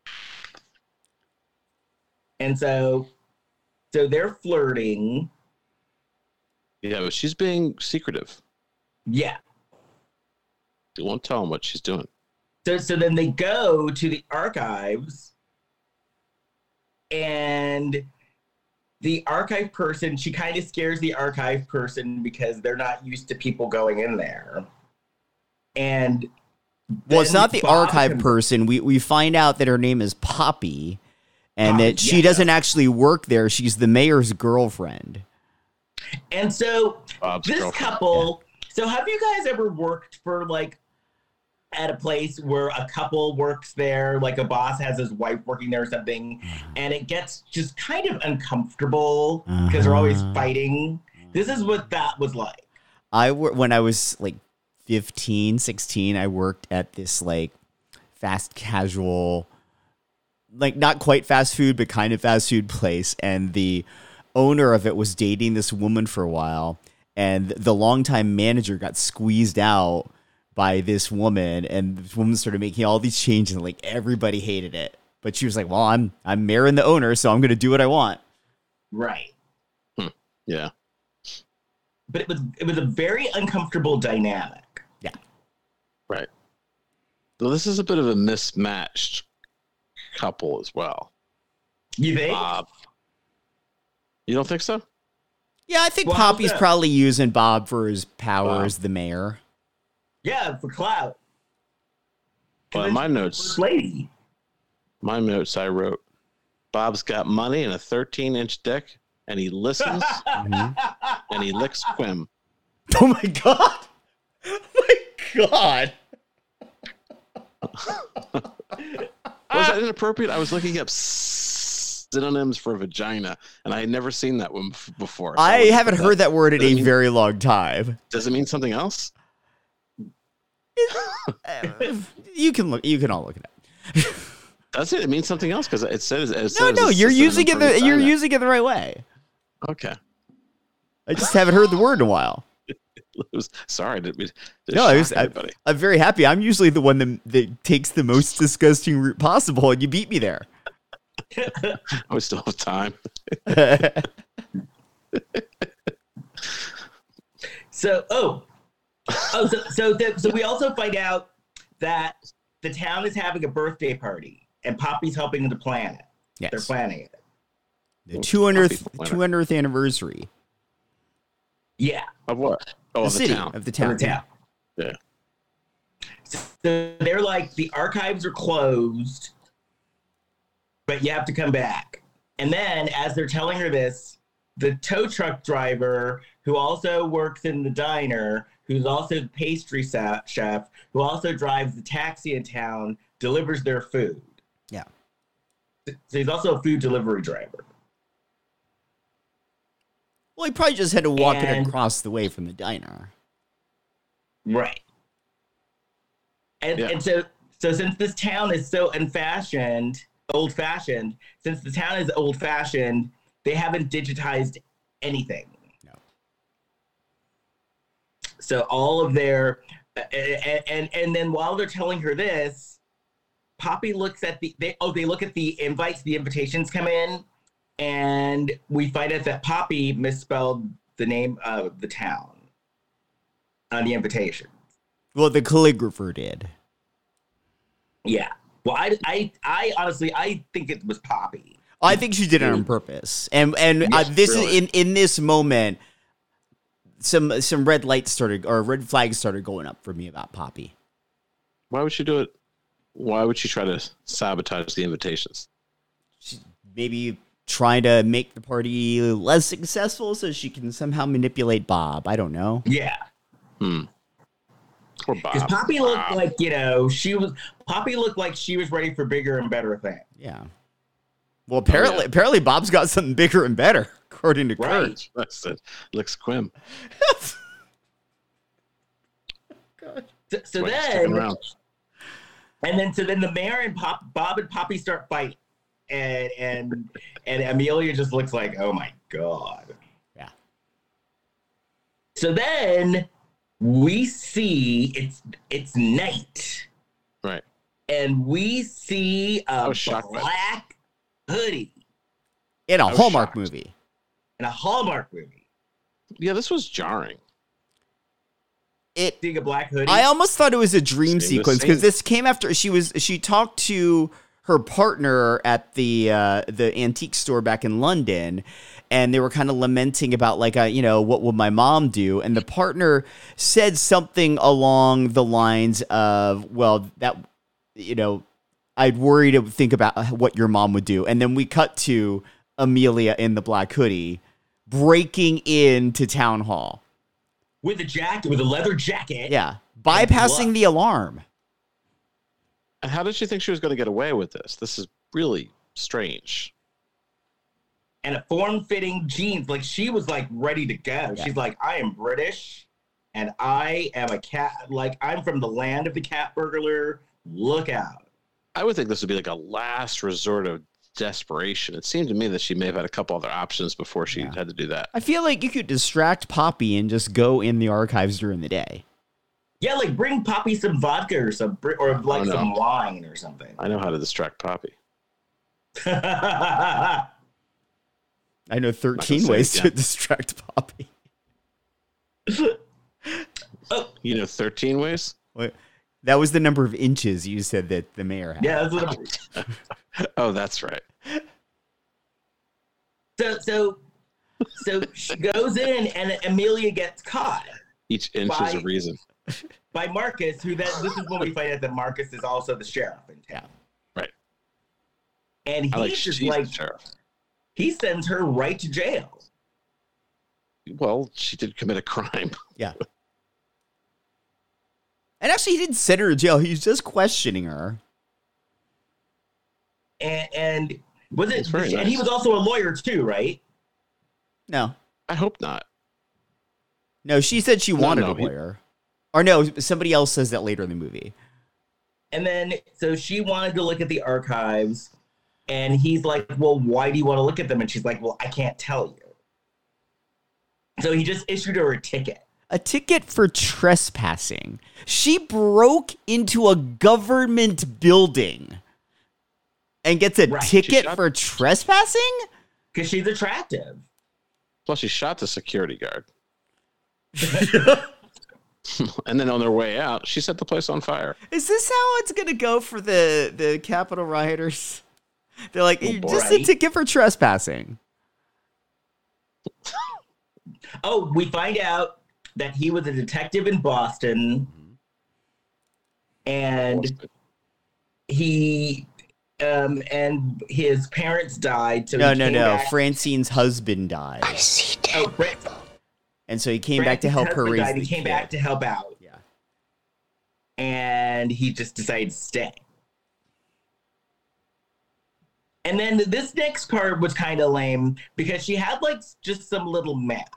And so they're flirting. Yeah, but she's being secretive. Yeah. They won't tell him what she's doing. So then they go to the archives, and the archive person, she kind of scares the archive person because they're not used to people going in there. And well, it's not the Bob archive person. We find out that her name is Poppy, and that she doesn't actually work there. She's the mayor's girlfriend. And so Bob's this girlfriend. couple, so have you guys ever worked for like at a place where a couple works there, like a boss has his wife working there or something, and it gets just kind of uncomfortable because they're always fighting? This is what that was like. When I was like 15, 16, I worked at this like fast casual, like not quite fast food, but kind of fast food place. And the owner of it was dating this woman for a while. And the longtime manager got squeezed out by this woman. And this woman started making all these changes, and like everybody hated it. But she was like, well, I'm marrying the owner, so I'm going to do what I want. Right. Yeah. But it was a very uncomfortable dynamic. Yeah. Right. So this is a bit of a mismatched couple as well. You think? Bob. You don't think so? Yeah, I think Well, how's Poppy's that? probably using Bob for his power Wow. as the mayor. Yeah, for clout. Well, in my notes, First lady. I wrote, Bob's got money and a 13-inch dick, and he listens and he licks Quim. Oh my god! Oh my god! Was that inappropriate? I was looking up synonyms for vagina, and I had never seen that one before. So I haven't heard that word in Does it a mean- very long time. Does it mean something else? You can all look it up. Does it? It means something else because it says. No, you're using it. You're using it the right way. Okay. I just haven't heard the word in a while. Sorry, did we? No, I'm very happy. I'm usually the one that takes the most disgusting route possible, and you beat me there. We still have time. So we also find out that the town is having a birthday party, and Poppy's helping to plan it. Yes. They're planning it. The 200th anniversary. Yeah, Of what? Oh, The of city the town. of the of town. the town. Yeah. So they're like, the archives are closed, but you have to come back. And then, as they're telling her this, the tow truck driver, who also works in the diner, who's also the pastry chef, who also drives the taxi in town, delivers their food. Yeah. So he's also a food delivery driver. Well, he probably just had to walk it And- across the way from the diner. Right. And Yeah. and so since this town is so old-fashioned, since the town is old-fashioned, they haven't digitized anything. No. So all of their and then while they're telling her this, Poppy looks at they look at the invites, the invitations come in, and we find out that Poppy misspelled the name of the town on the invitation. Well, the calligrapher did. Yeah. Well, I honestly, I think it was Poppy. I think she did it on purpose. And Yes, this really. is in this moment, some red lights started, or red flags started going up for me about Poppy. Why would she do it? Why would she try to sabotage the invitations? She's maybe trying to make the party less successful so she can somehow manipulate Bob. I don't know. Yeah. Poor Bob. Because Poppy looked like, Poppy looked like she was ready for bigger and better things. Yeah. Well, apparently Bob's got something bigger and better, according to Right. Kurt. I said, licks Quim. So Why he's then, sticking around. And then the mayor and Bob and Poppy start fighting. And Amelia just looks like, oh my God. Yeah. So then we see it's night. Right. And we see a black hoodie. In a Hallmark movie. In a Hallmark movie. Yeah, this was jarring. Seeing a black hoodie. I almost thought it was a dream sequence because this came after she talked to her partner at the antique store back in London, and they were kind of lamenting about like what would my mom do, and the partner said something along the lines of, well, that I'd worry to think about what your mom would do, and then we cut to Amelia in the black hoodie breaking into town hall. With a leather jacket. Yeah. Bypassing the alarm. And how did she think she was going to get away with this? This is really strange. And a form-fitting jeans. Like, she was, like, ready to go. Yeah. She's like, I am British, and I am a cat. Like, I'm from the land of the cat burglar. Look out. I would think this would be like a last resort of desperation. It seemed to me that she may have had a couple other options before she had to do that. I feel like you could distract Poppy and just go in the archives during the day. Yeah, like bring Poppy some vodka or some wine or something. I know how to distract Poppy. I know 13 ways to distract Poppy. You know 13 ways? What? That was the number of inches you said that the mayor had. Yeah, that's Oh, that's right. So she goes in and Amelia gets caught. Each inch is a reason. By Marcus, this is when we find out that Marcus is also the sheriff in town. Right. And he sends her right to jail. Well, she did commit a crime. Yeah. And actually, he didn't send her to jail. He was just questioning her. And was it? Nice. And he was also a lawyer too, right? No. I hope not. No, she said she wanted a lawyer. Or no, somebody else says that later in the movie. And then, so she wanted to look at the archives, and he's like, well, why do you want to look at them? And she's like, well, I can't tell you. So he just issued her a ticket. A ticket for trespassing. She broke into a government building and gets a ticket for trespassing? Because she's attractive. Plus, she shot the security guard. And then on their way out, she set the place on fire. Is this how it's going to go for the Capitol rioters? They're like, just a ticket for trespassing. Oh, we find out that he was a detective in Boston, and he and his parents died. So no. Francine's husband died. I see dead people. And so he came back to help her raise the kid. He came back to help out. Yeah. And he just decided to stay. And then this next part was kind of lame because she had like just some little map.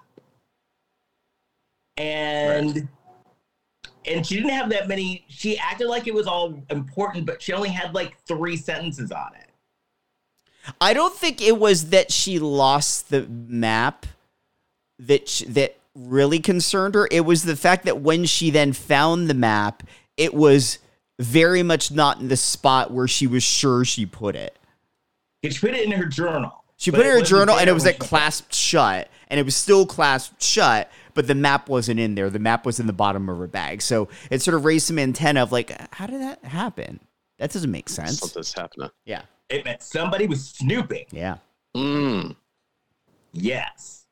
And she didn't have that many. She acted like it was all important, but she only had like 3 sentences on it. I don't think it was that she lost the map that really concerned her. It was the fact that when she then found the map, it was very much not in the spot where she was sure she put it. She put it in her journal. She put it in her journal, and it was like clasped shut, and it was still clasped shut, but the map wasn't in there. The map was in the bottom of her bag. So it sort of raised some antenna of like, how did that happen? That doesn't make sense. Something's happening. Yeah. It meant somebody was snooping. Yeah. Yes.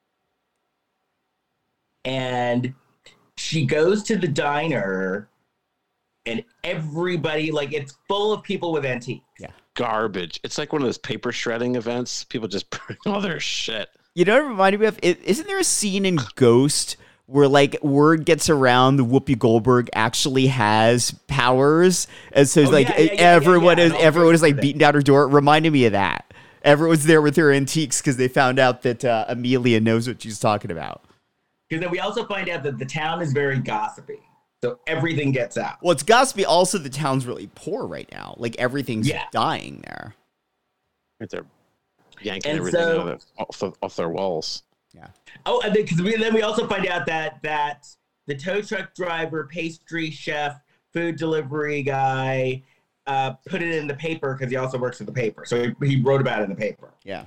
And she goes to the diner, and everybody, like, it's full of people with antiques. Yeah. Garbage. It's like one of those paper shredding events. People just bring all their shit. You know what it reminded me of? Isn't there a scene in Ghost where, like, word gets around that Whoopi Goldberg actually has powers? And so, everyone is, like, beating down her door. It reminded me of that. Everyone's there with their antiques because they found out that Amelia knows what she's talking about. Because then we also find out that the town is very gossipy. So everything gets out. Well, it's got to be also the town's really poor right now. Like everything's dying there. Right, they're yanking And everything so- off their walls. Yeah. Oh, and then we also find out that the tow truck driver, pastry chef, food delivery guy put it in the paper because he also works at the paper. So he wrote about it in the paper. Yeah.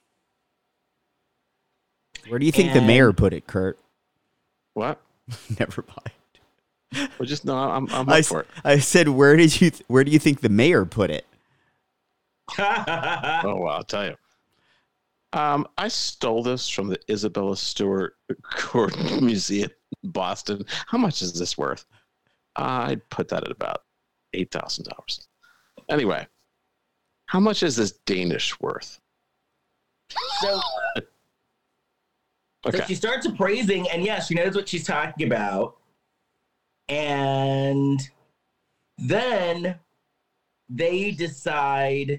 Where do you think the And- mayor put it, Kurt? What? Never mind. Well, just no. I'm up for it. I said, where do you think the mayor put it? Oh, well, I'll tell you. I stole this from the Isabella Stewart Court Museum in Boston. How much is this worth? I'd put that at about $8,000. Anyway, how much is this Danish worth? So Okay. she starts appraising, and she knows what she's talking about. And then they decide.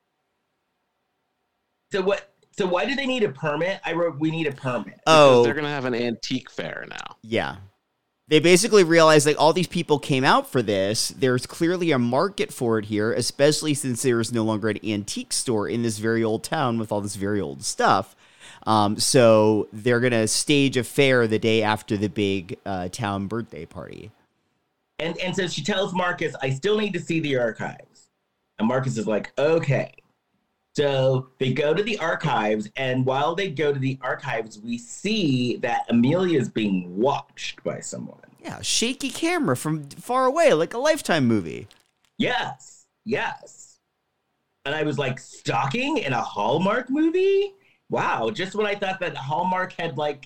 So why do they need a permit? I wrote, we need a permit. Because they're going to have an antique fair now. Yeah. They basically realized like all these people came out for this. There's clearly a market for it here, especially since there is no longer an antique store in this very old town with all this very old stuff. So they're going to stage a fair the day after the big town birthday party. And so she tells Marcus, I still need to see the archives. And Marcus is like, okay. So they go to the archives, and while they go to the archives, we see that Amelia is being watched by someone. Yeah, shaky camera from far away, like a Lifetime movie. Yes. And I was like, stalking in a Hallmark movie? Wow, just when I thought that Hallmark had the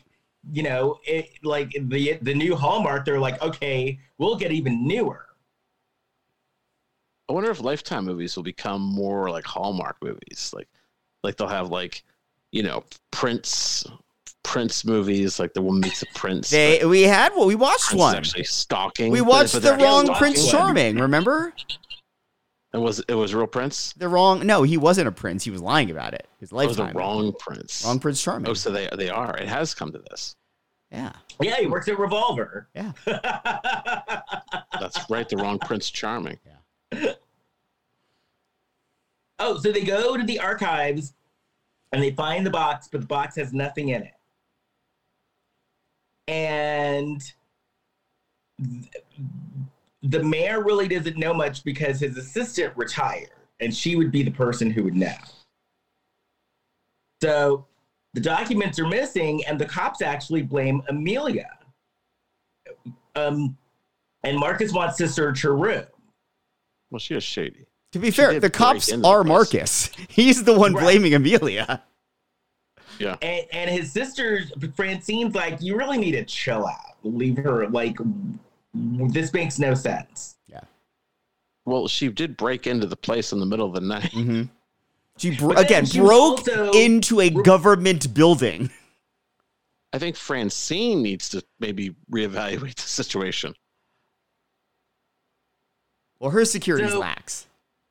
new Hallmark, they're like, okay, we'll get even newer. I wonder if Lifetime movies will become more like Hallmark movies. Like they'll have Prince movies, like the woman meets a prince. We watched Prince one. is actually stalking. We watched but the they're wrong actually Prince stalking. Charming, remember? It was real Prince. No, he wasn't a prince. He was lying about it. His It was Lifetime. the wrong Prince. Wrong Prince Charming. Oh, so they are. It has come to this. Yeah. Yeah, he works at Revolver. Yeah. That's right. The wrong Prince Charming. Oh, so they go to the archives and they find the box, but the box has nothing in it. And the mayor really doesn't know much because his assistant retired, and she would be the person who would know. So the documents are missing, and the cops actually blame Amelia. And Marcus wants to search her room. Well, she is shady. To be fair, did the break cops into are the place. Marcus. He's the one Right. blaming Amelia. Yeah. And his sister, Francine's like, you really need to chill out. Leave her, this makes no sense. Yeah. Well, she did break into the place in the middle of the night. Mm-hmm. She But then she was broke also- into a government building. I think Francine needs to maybe reevaluate the situation. Well, her security's So- lax.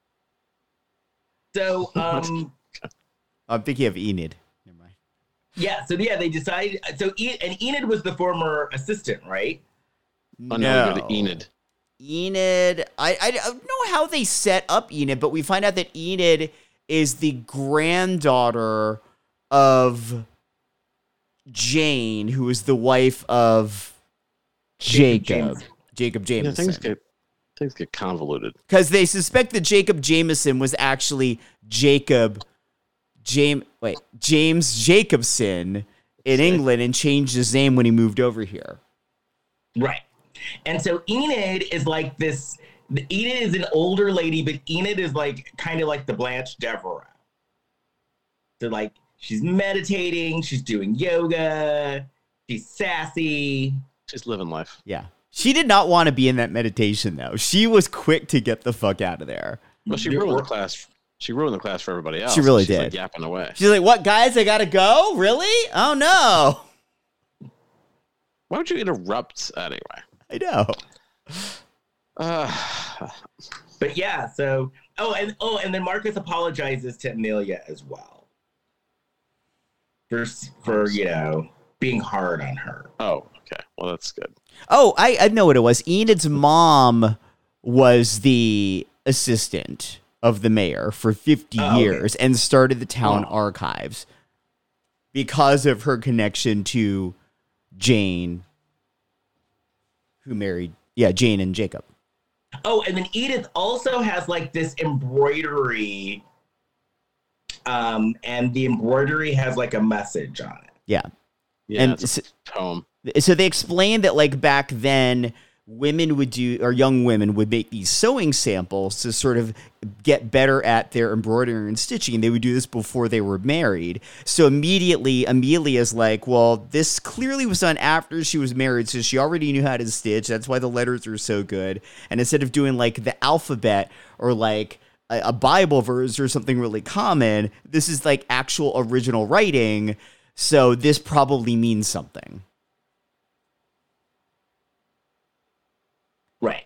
So, I'm thinking of Enid. Never mind. they decided. So, Enid was the former assistant, right? Oh, no, we go to Enid. Enid, I don't know how they set up Enid, but we find out that Enid is the granddaughter of Jane, who is the wife of Jacob Yeah, Jameson. things get convoluted. Because they suspect that Jacob Jameson was actually James Jacobson in England and changed his name when he moved over here. Right. And so Enid is like this. Enid is an older lady, but Enid is kind of like the Blanche Devereaux. So she's meditating, she's doing yoga, she's sassy. She's living life. Yeah. She did not want to be in that meditation, though. She was quick to get the fuck out of there. Well, she ruined the class. She ruined the class for everybody else. She really She's did. yapping away. She's like, what, guys? I gotta go? Really? Oh, no. Why would you interrupt anyway? I know. But yeah, so and then Marcus apologizes to Amelia as well for being hard on her. Oh, okay. Well, that's good. Oh, I know what it was. Enid's mom was the assistant of the mayor for 50 years and started the town archives because of her connection to Jane, who married, Jane and Jacob. Oh, and then Edith also has like this embroidery, and the embroidery has like a message on it. Yeah. Yeah, And it's a poem. So they explained that like back then women would do, or young women would make these sewing samples to sort of get better at their embroidery and stitching. They would do this before they were married. So immediately Amelia's like, well, this clearly was done after she was married. So she already knew how to stitch. That's why the letters are so good. And instead of doing like the alphabet or like a Bible verse or something really common, this is like actual original writing. So this probably means something. Right.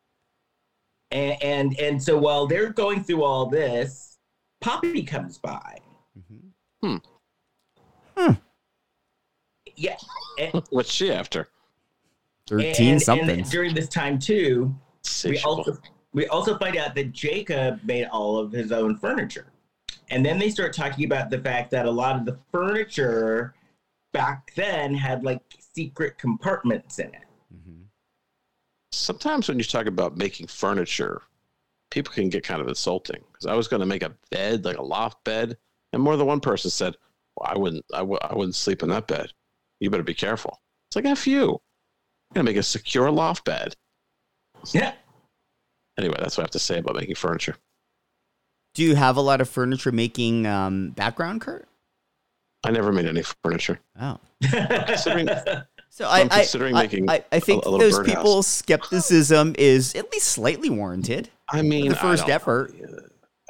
And so while they're going through all this, Poppy comes by. Yeah. What's she after? 13 something. And during this time too, Insatiable. we also find out that Jacob made all of his own furniture. And then they start talking about the fact that a lot of the furniture back then had like secret compartments in it. Sometimes when you talk about making furniture, people can get kind of insulting. Because I was going to make a bed, like a loft bed, and more than one person said, well, I wouldn't sleep in that bed. You better be careful. It's like, F you. I'm going to make a secure loft bed. Yeah. Anyway, that's what I have to say about making furniture. Do you have a lot of furniture making background, Kurt? I never made any furniture. Oh. Considering, So I'm considering making I think a little those birdhouse. people's skepticism is at least slightly warranted. I mean, The first I don't effort. know.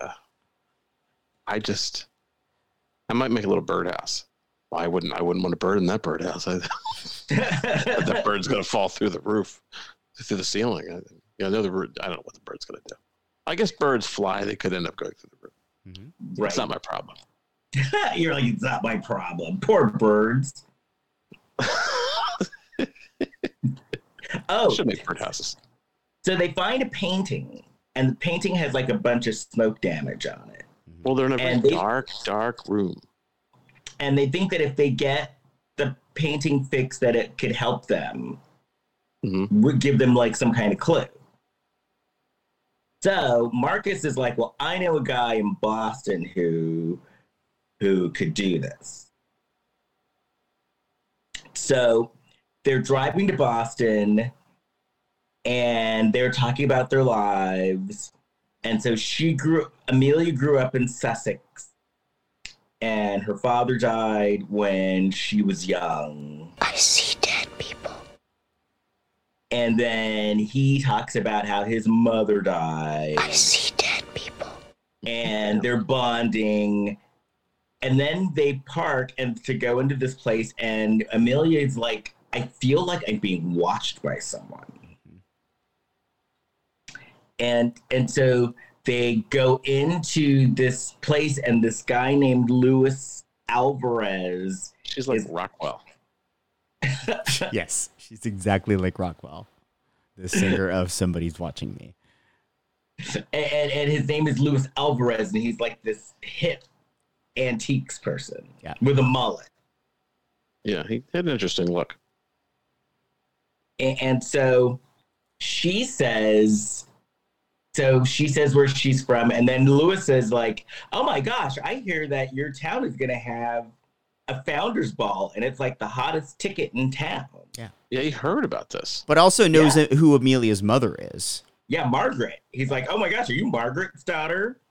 I might make a little birdhouse. Well, I wouldn't want a bird in that birdhouse. That bird's going to fall through the roof, through the ceiling. I don't know what the bird's going to do. I guess birds fly. They could end up going through the roof. Right. It's not my problem. You're like, it's not my problem. Poor birds. I should make birdhouses. So they find a painting, and the painting has like a bunch of smoke damage on it. Well, they're in a very And they- dark room. And they think that if they get the painting fixed, that it could help them, would give them like some kind of clue. So Marcus is like, well, I know a guy in Boston who could do this. So they're driving to Boston and they're talking about their lives. And so Amelia grew up in Sussex, and her father died when she was young. I see dead people. And then he talks about how his mother died. I see dead people. And they're bonding. And then they park and to go into this place, and Amelia is like, I feel like I'm being watched by someone. And so they go into this place, and this guy named Luis Alvarez. She's like Rockwell. Yes, she's exactly like Rockwell, the singer of Somebody's Watching Me. And his name is Luis Alvarez, and he's like this hip antiques person with a mullet. Yeah, he had an interesting look. And so she says where she's from, and then Lewis says like, oh my gosh, I hear that your town is going to have a founders ball, and it's like the hottest ticket in town. Yeah, he heard about this. But also knows who Amelia's mother is. Yeah, Margaret. He's like, oh my gosh, are you Margaret's daughter?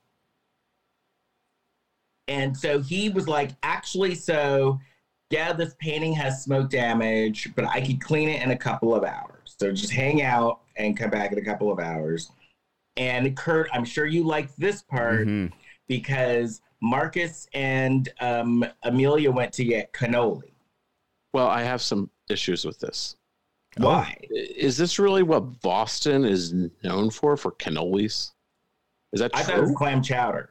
And so he was like, actually, so yeah, this painting has smoke damage, but I could clean it in a couple of hours. So just hang out and come back in a couple of hours. And Kurt, I'm sure you like this part because Marcus and Amelia went to get cannoli. Well, I have some issues with this. Why? Is this really what Boston is known for cannolis? Is that true? I thought it was clam chowder.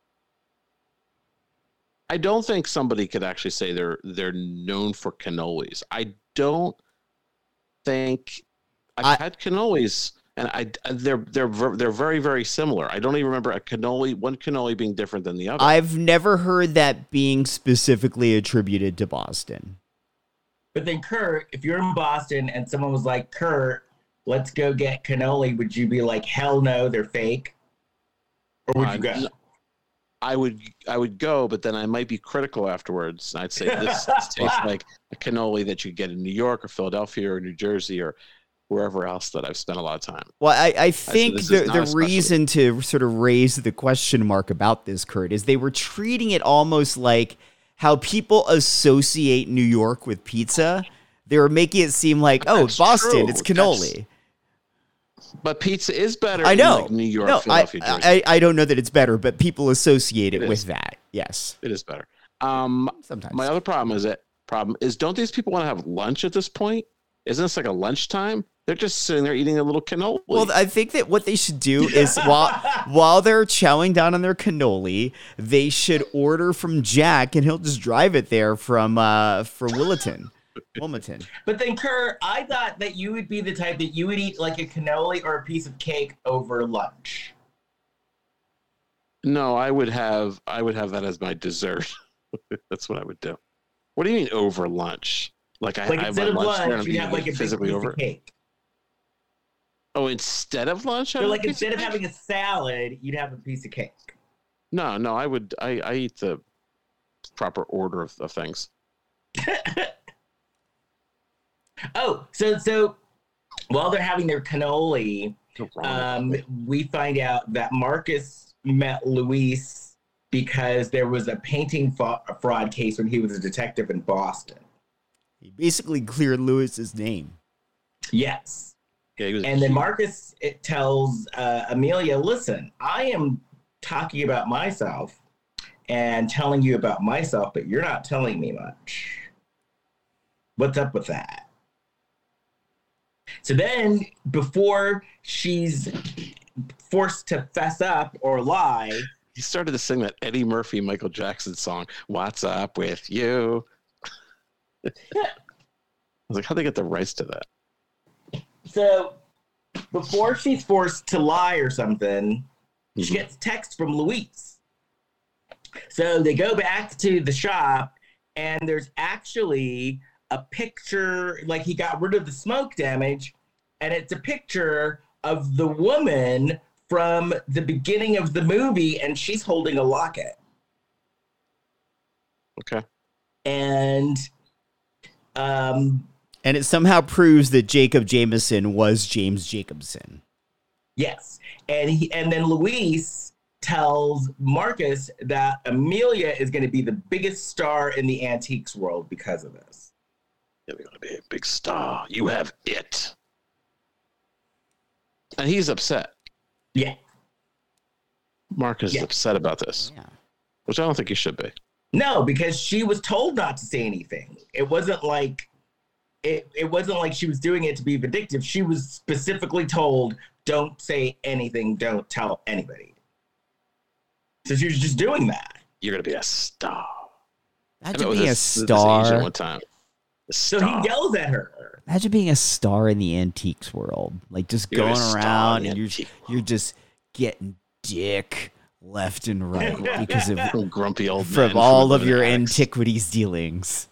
I don't think somebody could actually say they're known for cannolis. I don't think I've had cannolis, and they're very, very similar. I don't even remember one cannoli being different than the other. I've never heard that being specifically attributed to Boston. But then, Kurt, if you're in Boston and someone was like, Kurt, let's go get cannoli, would you be like, hell no, they're fake? Or would you go? I would go, but then I might be critical afterwards. I'd say this tastes like a cannoli that you get in New York or Philadelphia or New Jersey or wherever else that I've spent a lot of time. Well, I think the reason to sort of raise the question mark about this, Kurt, is they were treating it almost like how people associate New York with pizza. They were making it seem like, Boston, true. It's cannoli. But pizza is better I know. in like New York, no, Philadelphia, Jersey. I don't know that it's better, but people associate it with that. Yes. It is better. Sometimes. My other problem is don't these people want to have lunch at this point? Isn't this like a lunchtime? They're just sitting there eating a little cannoli. Well, I think that what they should do is while they're chowing down on their cannoli, they should order from Jack, and he'll just drive it there from Wilmington. But then, Kurt, I thought that you would be the type that you would eat like a cannoli or a piece of cake over lunch. No, I would have that as my dessert. That's what I would do. What do you mean over lunch? Like instead of lunch, you have like a big piece of cake. Oh, instead of lunch? So like instead of having a salad, you'd have a piece of cake. No, I eat the proper order of things. Oh, so while they're having their cannoli, we find out that Marcus met Luis because there was a painting fraud case when he was a detective in Boston. He basically cleared Lewis's name. Yes. Yeah, and then Marcus tells Amelia, listen, I am talking about myself and telling you about myself, but you're not telling me much. What's up with that? So then, before she's forced to fess up or lie, he started to sing that Eddie Murphy, Michael Jackson song, What's Up With You? I was like, how'd they get the rights to that? So, before she's forced to lie or something, she gets text from Luis. So, they go back to the shop, and there's actually a picture, like he got rid of the smoke damage, and it's a picture of the woman from the beginning of the movie, and she's holding a locket. Okay. And it somehow proves that Jacob Jameson was James Jacobson. Yes. And then Luis tells Marcus that Amelia is going to be the biggest star in the antiques world because of this. You're going to be a big star. You have it. And he's upset. Yeah. Marcus is upset about this. Yeah. Which I don't think he should be. No, because she was told not to say anything. It wasn't like it wasn't like she was doing it to be vindictive. She was specifically told, don't say anything, don't tell anybody. So she was just doing that. You're going to be a star. Imagine being a star. One time. So he yells at her. Imagine being a star in the antiques world. Like just going around and you're just getting dick left and right because of grumpy old from all of your antiquities dealings.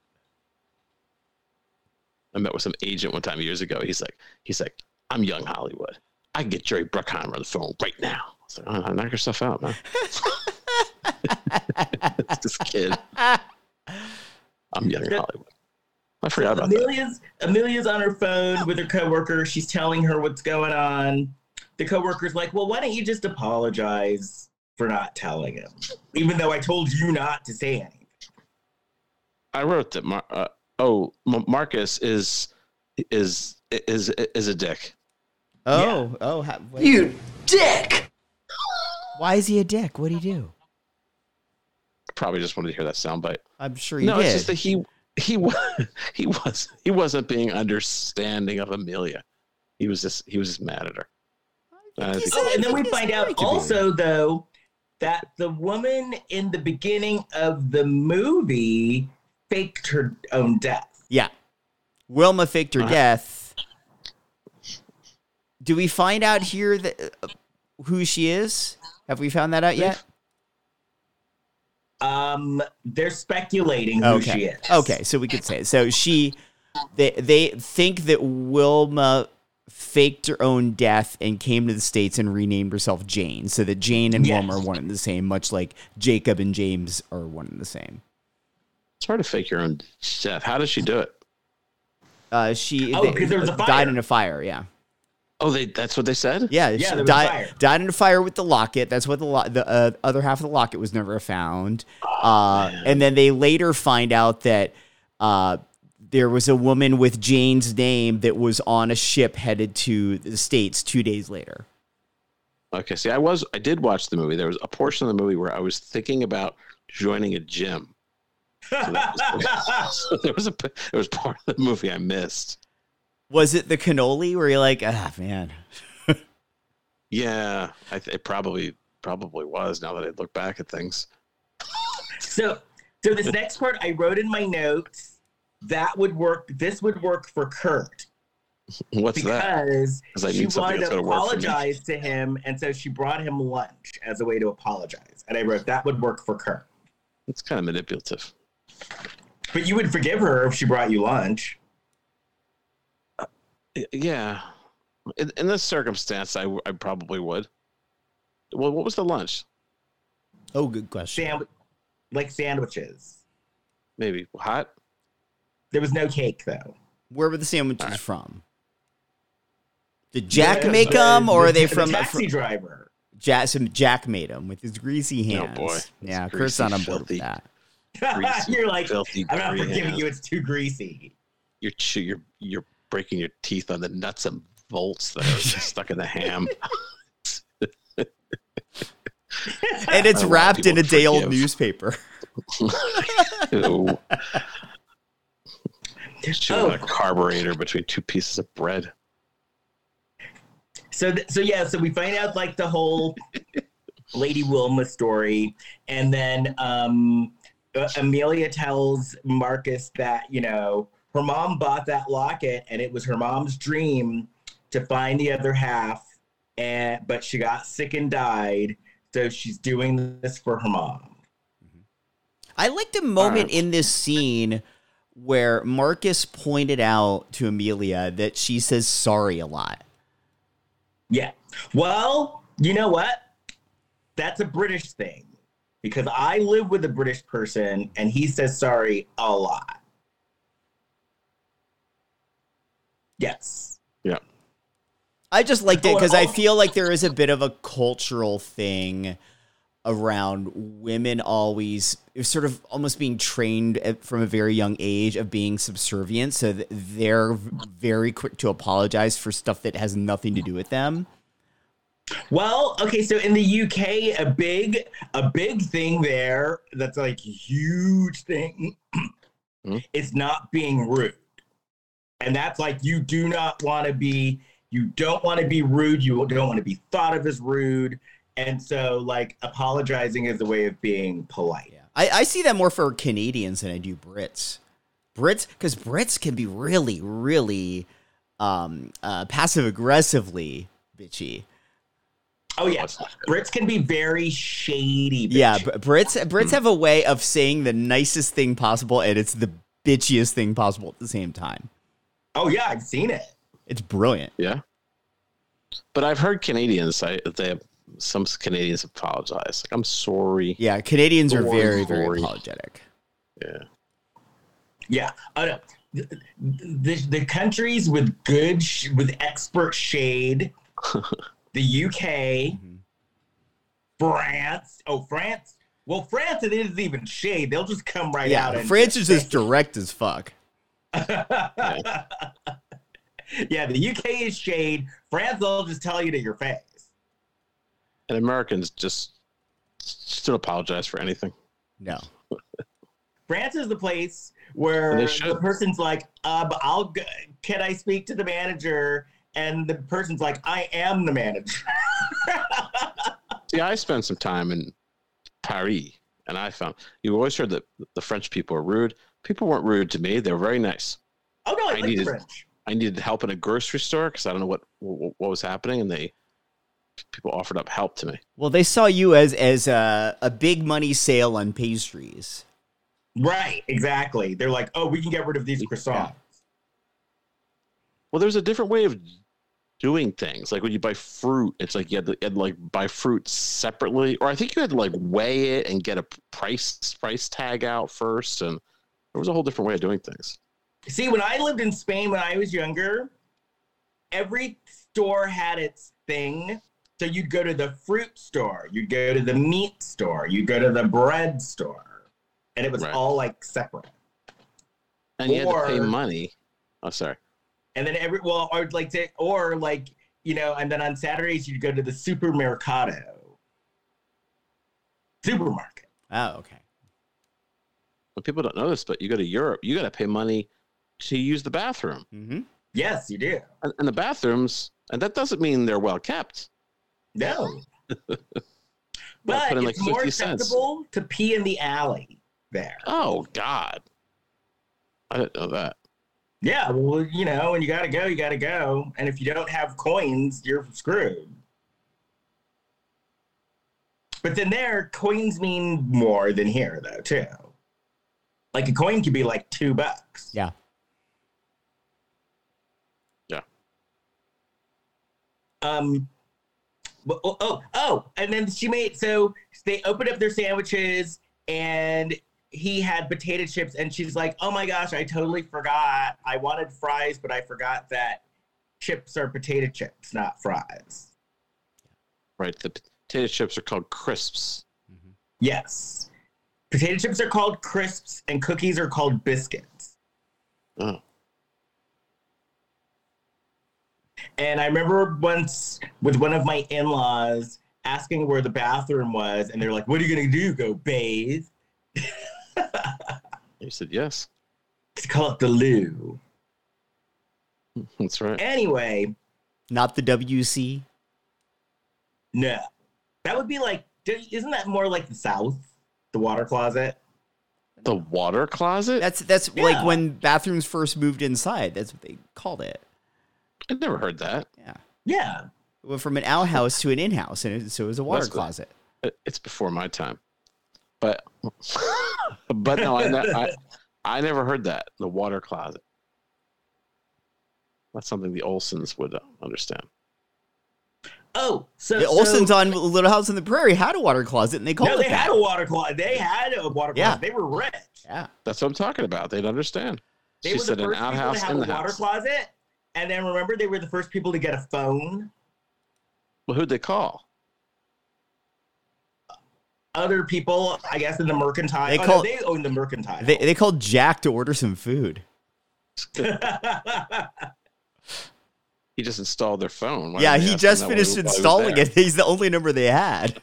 I met with some agent one time years ago. He's like, I'm young Hollywood. I can get Jerry Bruckheimer on the phone right now. I was like, oh, knock yourself out, man. It's this kid. I'm young Hollywood. I forgot about that. Amelia's on her phone with her coworker. She's telling her what's going on. The coworker's like, well, why don't you just apologize for not telling him? Even though I told you not to say anything. I wrote that Marcus is a dick. You dick! Why is he a dick? What'd he do? Probably just wanted to hear that soundbite. I'm sure he did. No, it's just that he wasn't being understanding of Amelia. He was just mad at her. And then we find out also, though, that the woman in the beginning of the movie faked her own death. Yeah. Wilma faked her death. Do we find out here that who she is? Have we found that out yet? They're speculating who she is. Okay, so we could say it. So they think that Wilma faked her own death and came to the States and renamed herself Jane, so that Jane and Wilma are one and the same, much like Jacob and James are one and the same. It's hard to fake your own death. How does she do it? Because there was a fire. Died in a fire, yeah. Oh, that's what they said? Yeah, Yeah, she there was a fire. died in a fire with the locket. That's what the other half of the locket was never found. And then they later find out that there was a woman with Jane's name that was on a ship headed to the States 2 days later. Okay, see, I did watch the movie. There was a portion of the movie where I was thinking about joining a gym. So there was part of the movie I missed. Was it the cannoli where you're like, ah, man? Yeah, it probably was. Now that I look back at things. So this next part I wrote in my notes. That would work. This would work for Kurt. What's that? Because she wanted to to apologize to him, and so she brought him lunch as a way to apologize. And I wrote that would work for Kurt. It's kind of manipulative. But you would forgive her if she brought you lunch. Yeah. In this circumstance, I probably would. Well, what was the lunch? Oh, good question. Like sandwiches. Maybe hot? There was no cake, though. Where were the sandwiches from? Did Jack make them, or are they from the taxi driver? Jack made them with his greasy hands. Oh boy, yeah, greasy, Kurt's not on board with filthy. that. You're like, filthy I'm not forgiving hands. you. It's too greasy. You're breaking your teeth on the nuts and bolts that are stuck in the ham. And it's wrapped in a day-old forgive. newspaper. Ew. Shooting a carburetor between two pieces of bread. So we find out like the whole Lady Wilma story, and then Amelia tells Marcus that her mom bought that locket, and it was her mom's dream to find the other half, but she got sick and died, so she's doing this for her mom. I liked a moment in this scene where Marcus pointed out to Amelia that she says sorry a lot. Yeah. Well, you know what? That's a British thing, because I live with a British person and he says sorry a lot. Yes. Yeah. I just liked it because I feel like there is a bit of a cultural thing around women always sort of almost being trained from a very young age of being subservient, so that they're very quick to apologize for stuff that has nothing to do with them. Well, okay, so in the UK, a big thing there that's like a huge thing is not being rude. And that's like you don't want to be rude, you don't want to be thought of as rude. And so, like, apologizing is a way of being polite. Yeah. I see that more for Canadians than I do Brits. Because Brits can be really, really passive-aggressively bitchy. Oh, yeah. Brits can be very shady bitchy. Yeah, Brits have a way of saying the nicest thing possible, and it's the bitchiest thing possible at the same time. Oh, yeah, I've seen it. It's brilliant. Yeah. But I've heard Canadians some Canadians apologize. Like, I'm sorry. Yeah, Canadians are very, very Sorry. apologetic. Yeah. Yeah. No. The countries with with expert shade, the UK, France. Oh, France. Well, France, it isn't even shade. They'll just come right out. Yeah, France is just direct as fuck. Yeah, the UK is shade. France, they'll just tell you to your face. And Americans just don't apologize for anything. No. France is the place where the person's like, can I speak to the manager? And the person's like, I am the manager. See, I spent some time in Paris, and I found you always heard that the French people are rude. People weren't rude to me. They were very nice. Oh, no, I like the French. I needed help in a grocery store because I don't know what was happening, and people offered up help to me. Well, they saw you as a big money sale on pastries. Right, exactly. They're like, oh, we can get rid of these croissants. Yeah. Well, there's a different way of doing things. Like when you buy fruit, it's like you had to buy fruit separately, or I think you had to like weigh it and get a price tag out first, and there was a whole different way of doing things. See, when I lived in Spain when I was younger, every store had its thing. So you'd go to the fruit store, you'd go to the meat store, you'd go to the bread store, and it was all like separate. And you had to pay money. Oh, sorry. And then and then on Saturdays you'd go to the supermercado. Supermarket. Oh, okay. Well, people don't know this, but you go to Europe, you got to pay money to use the bathroom. Mm-hmm. Yes, you do. And the bathrooms, and that doesn't mean they're well kept. No. But in, it's more acceptable to pee in the alley there. Oh, God. I didn't know that. Yeah, well, when you gotta go, you gotta go. And if you don't have coins, you're screwed. But then there, coins mean more than here, though, too. Like a coin could be like $2. Yeah. Yeah. And then so they opened up their sandwiches and he had potato chips and she's like, oh my gosh, I totally forgot. I wanted fries, but I forgot that chips are potato chips, not fries. Right. The potato chips are called crisps. Mm-hmm. Yes. Potato chips are called crisps and cookies are called biscuits. Oh. And I remember once with one of my in-laws asking where the bathroom was, and they're like, what are you going to do? Go bathe? You said yes. It's called the loo. That's right. Anyway. Not the WC? No. That would be like, isn't that more like the South? The water closet? The water closet? That's like when bathrooms first moved inside. That's what they called it. I never heard that. Yeah. Yeah. It went from an outhouse to an in-house, and so it was a water closet. It's before my time. But no, I never heard that, the water closet. That's something the Olsons would understand. Oh, so the Olsons on Little House on the Prairie had a water closet, and they called it that. They had a water closet. They had a water closet. Yeah. They were rich. Yeah. That's what I'm talking about. They'd understand. They She were said the an first people outhouse to have in a the water house. closet. And then remember, they were the first people to get a phone. Well, who'd they call? Other people, I guess, in the mercantile. They owned the mercantile. They called Jack to order some food. He just installed their phone. Why Yeah, didn't they he ask just him that finished while he was installing there? it. He's the only number they had.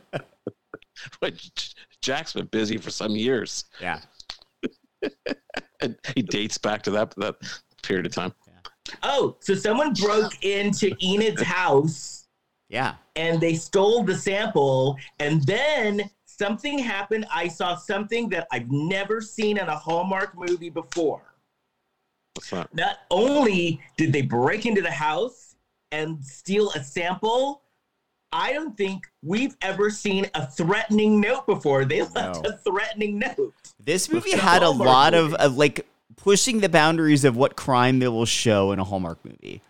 But Jack's been busy for some years. Yeah. And he dates back to that period of time. Oh, so someone broke into Enid's house. Yeah. And they stole the sample. And then something happened. I saw something that I've never seen in a Hallmark movie before. What's that? Not only did they break into the house and steal a sample, I don't think we've ever seen a threatening note before. They left a threatening note. This movie had a lot of like pushing the boundaries of what crime they will show in a Hallmark movie.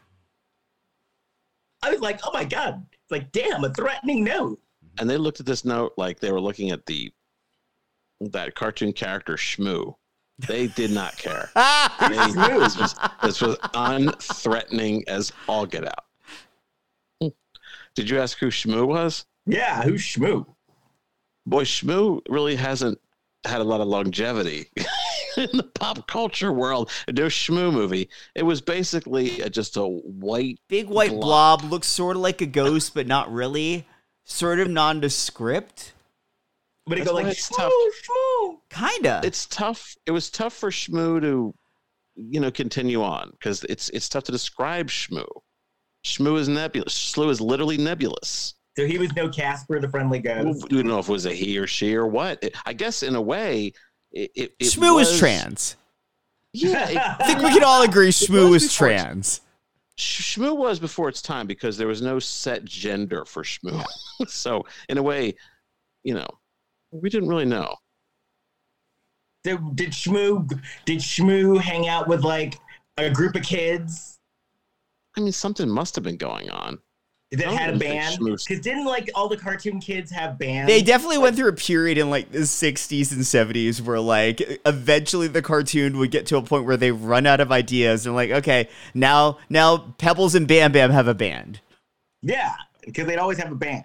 I was like, oh my God. It's like, damn, a threatening note. And they looked at this note like they were looking at that cartoon character Shmoo. They did not care. This was unthreatening as all get out. Did you ask who Shmoo was? Yeah, who's Shmoo? Boy, Shmoo really hasn't had a lot of longevity in the pop culture world. No Shmoo movie. It was basically just a big white blob. Looks sort of like a ghost, but not really. Sort of nondescript. But it goes like, Shmoo. Kinda. It's tough. It was tough for Shmoo to, continue on because it's tough to describe Shmoo. Shmoo is nebulous. Shmoo is literally nebulous. So he was no Casper the Friendly Ghost. We don't know if it was a he or she or what. I guess in a way, it Shmoo was trans. Yeah, I think we can all agree Shmoo was was before its- trans. Shmoo was before its time because there was no set gender for Shmoo. So in a way, we didn't really know. Did Shmoo hang out with like a group of kids I mean, something must have been going on. that I had a don't think band? Shmoo's- Because didn't like all the cartoon kids have bands? They definitely went through a period in like the 60s and 70s where like eventually the cartoon would get to a point where they run out of ideas and like, okay, now Pebbles and Bam Bam have a band. Yeah, because they'd always have a band.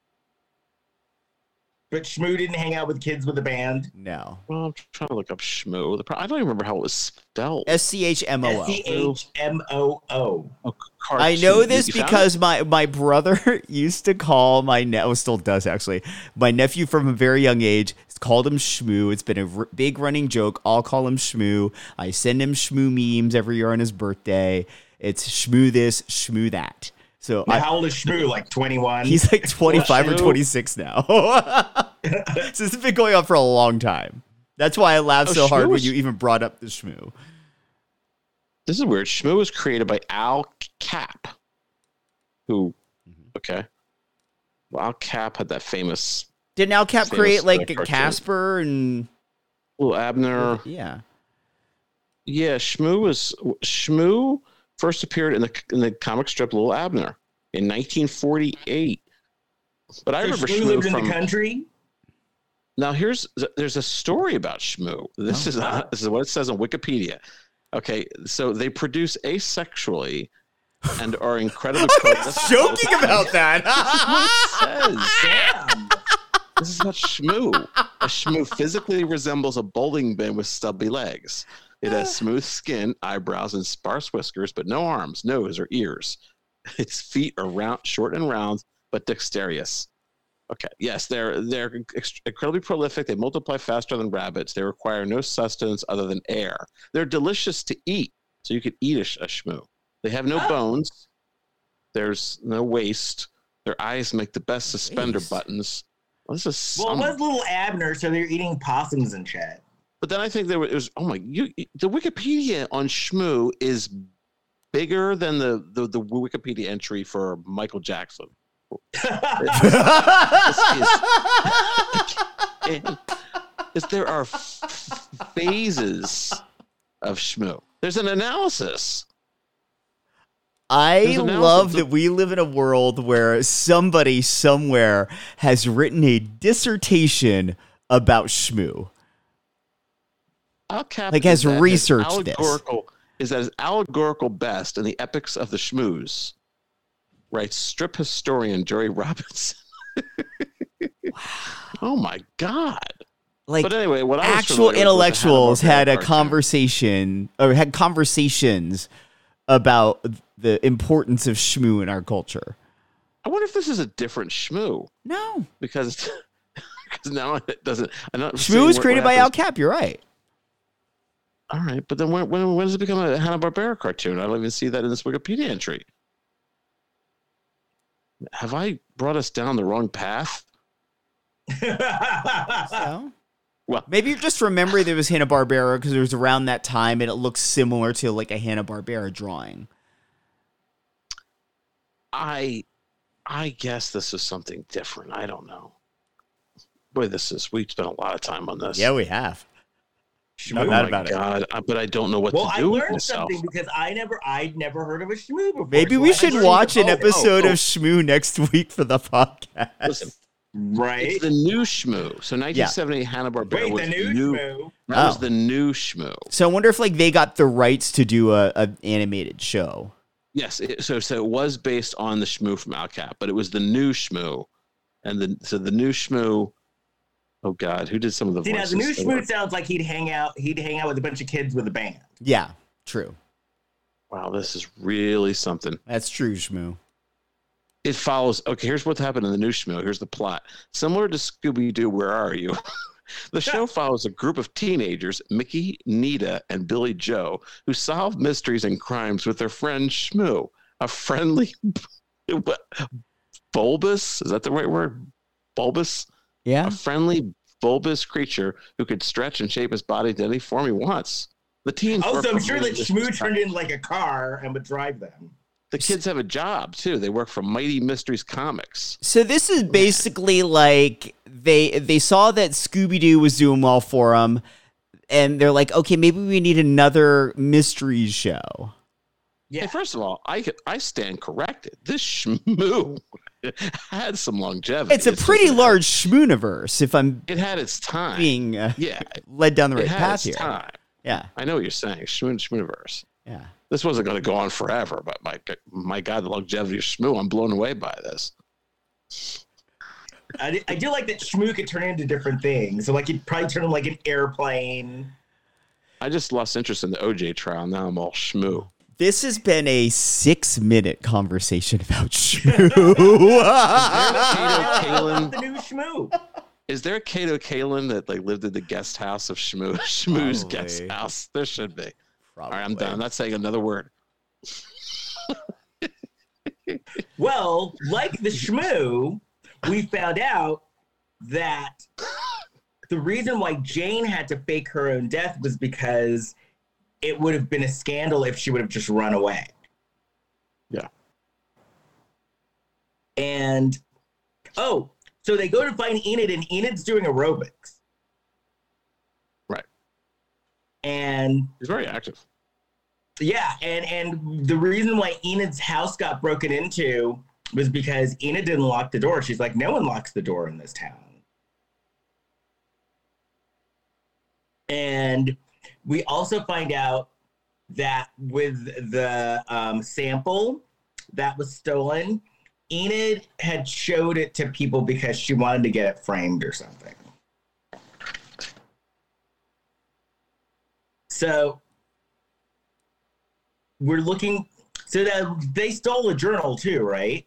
But Shmoo didn't hang out with kids with a band. No. Well, I'm trying to look up Shmoo. I don't even remember how it was spelled. SCHMOO. SCHMOO. I know Cartoon. this You found because my brother used to call still does actually, my nephew from a very young age called him Shmoo. It's been a big running joke. I'll call him Shmoo. I send him Shmoo memes every year on his birthday. It's Shmoo this, Shmoo that. So Now, how old is Shmoo? Like 21? he's like 25 or Shmoo. 26 now. So this has been going on for a long time. That's why I laughed so hard Shmoo when was- you even brought up the Shmoo. This is weird. Shmoo was created by Al Cap, who, okay. Well, Al Cap had that famous Didn't Al Cap Famous create like cartoon. Casper and little Abner. yeah? Yeah, Shmoo first appeared in the comic strip Little Abner in 1948. But I So remember Shmoo Shmoo lived in from. the country? Now there's a story about Shmoo. This is what it says on Wikipedia. Okay, so they produce asexually and are incredibly prolific. Joking about that. It says. Damn. This is about Shmoo. A Shmoo physically resembles a bowling bin with stubby legs. It has smooth skin, eyebrows, and sparse whiskers, but no arms, nose, or ears. Its feet are round, short and round, but dexterous. Okay, yes, they're incredibly prolific. They multiply faster than rabbits. They require no sustenance other than air. They're delicious to eat, so you could eat a Shmoo. They have no bones. There's no waist. Their eyes make the best suspender Waist. buttons. Well, this is Well, it was Little Abner, so they're eating possums and shit. But then I think it was the Wikipedia on Shmoo is bigger than the Wikipedia entry for Michael Jackson. There are phases of Shmoo. There's an analysis. I There's an love analysis. that we live in a world where somebody somewhere has written a dissertation about Shmoo. Al Cap Like, has is at researched his this. is at his allegorical best in the epics of the Shmoos, writes strip historian Jerry Robinson. Oh my God. Like, But anyway, what I was actual familiar with was the intellectuals had a Hanna-Barbera conversation or had conversations about the importance of Shmoo in our culture. I wonder if this is a different Shmoo No. because now it doesn't. I'm not Shmoo seeing was what created by Al happens. Cap, you're right. All right, but then when does it become a Hanna-Barbera cartoon? I don't even see that in this Wikipedia entry. Have I brought us down the wrong path? So, Well, maybe you're just remembering there was Hanna-Barbera because it was around that time and it looks similar to like a Hanna-Barbera drawing. I guess this is something different. I don't know. Boy, we spent a lot of time on this. Yeah, we have. No Shmoo? doubt Oh about it. God, but I don't know what Well, to I do with learned myself. something because I'd never heard of a Shmoo before. Maybe so we I should learned watch an about it. episode of Shmoo next week for the podcast. Listen, Right? it's the new Shmoo. So 1978 Hanna-Barbera Wait, was the new Shmoo? That was Oh. the new Shmoo. So I wonder if like they got the rights to do an animated show. Yes, so it was based on the Shmoo from Al Cap, but it was the new Shmoo, and the new Shmoo. Oh God, who did some of the See, now voices? the new Shmoo sounds like he'd hang out with a bunch of kids with a band. Yeah, true. Wow, this is really something. That's true, Shmoo. It follows. Okay, here's what happened in the new Shmoo. Here's the plot. Similar to Scooby-Doo, Where Are You? The show follows a group of teenagers, Mickey, Nita, and Billy Joe, who solve mysteries and crimes with their friend Shmoo, a friendly bulbous. Is that the right word? Bulbous. Yeah. A friendly, bulbous creature who could stretch and shape his body to any form he wants. The teens. Oh, work so I'm for sure Mighty that Mysteries Shmoo turned in like a car and would drive them. The kids have a job too. They work for Mighty Mysteries Comics. So this is basically like they saw that Scooby-Doo was doing well for them, and they're like, okay, maybe we need another mystery show. Yeah. Hey, first of all, I stand corrected. This Shmoo had some longevity. It's a pretty large Shmooniverse, if I'm It had its time. being Yeah, led down the it right had path its here. time. Yeah, I know what you're saying. Shmooniverse. yeah. This wasn't going to go on forever, but my God, the longevity of Shmoo, I'm blown away by this. I do like that Shmoo could turn into different things. So like he'd probably turn into like an airplane. I just lost interest in the OJ trial. Now I'm all Shmoo. This has been a 6-minute conversation about Shmoo. The new Shmoo. Is there a Kato Kalin that like lived in the guest house of Shmoo? Shmoo's Probably. guest house. There should be. Probably. All right, I'm done. I'm not saying another word. Well, like the Shmoo, we found out that the reason why Jane had to fake her own death was because it would have been a scandal if she would have just run away. Yeah. And, so they go to find Enid, and Enid's doing aerobics. Right. And He's very active. yeah, and the reason why Enid's house got broken into was because Enid didn't lock the door. She's like, no one locks the door in this town. And we also find out that with the sample that was stolen, Enid had showed it to people because she wanted to get it framed or something. So we're looking. So that they stole a journal too, right?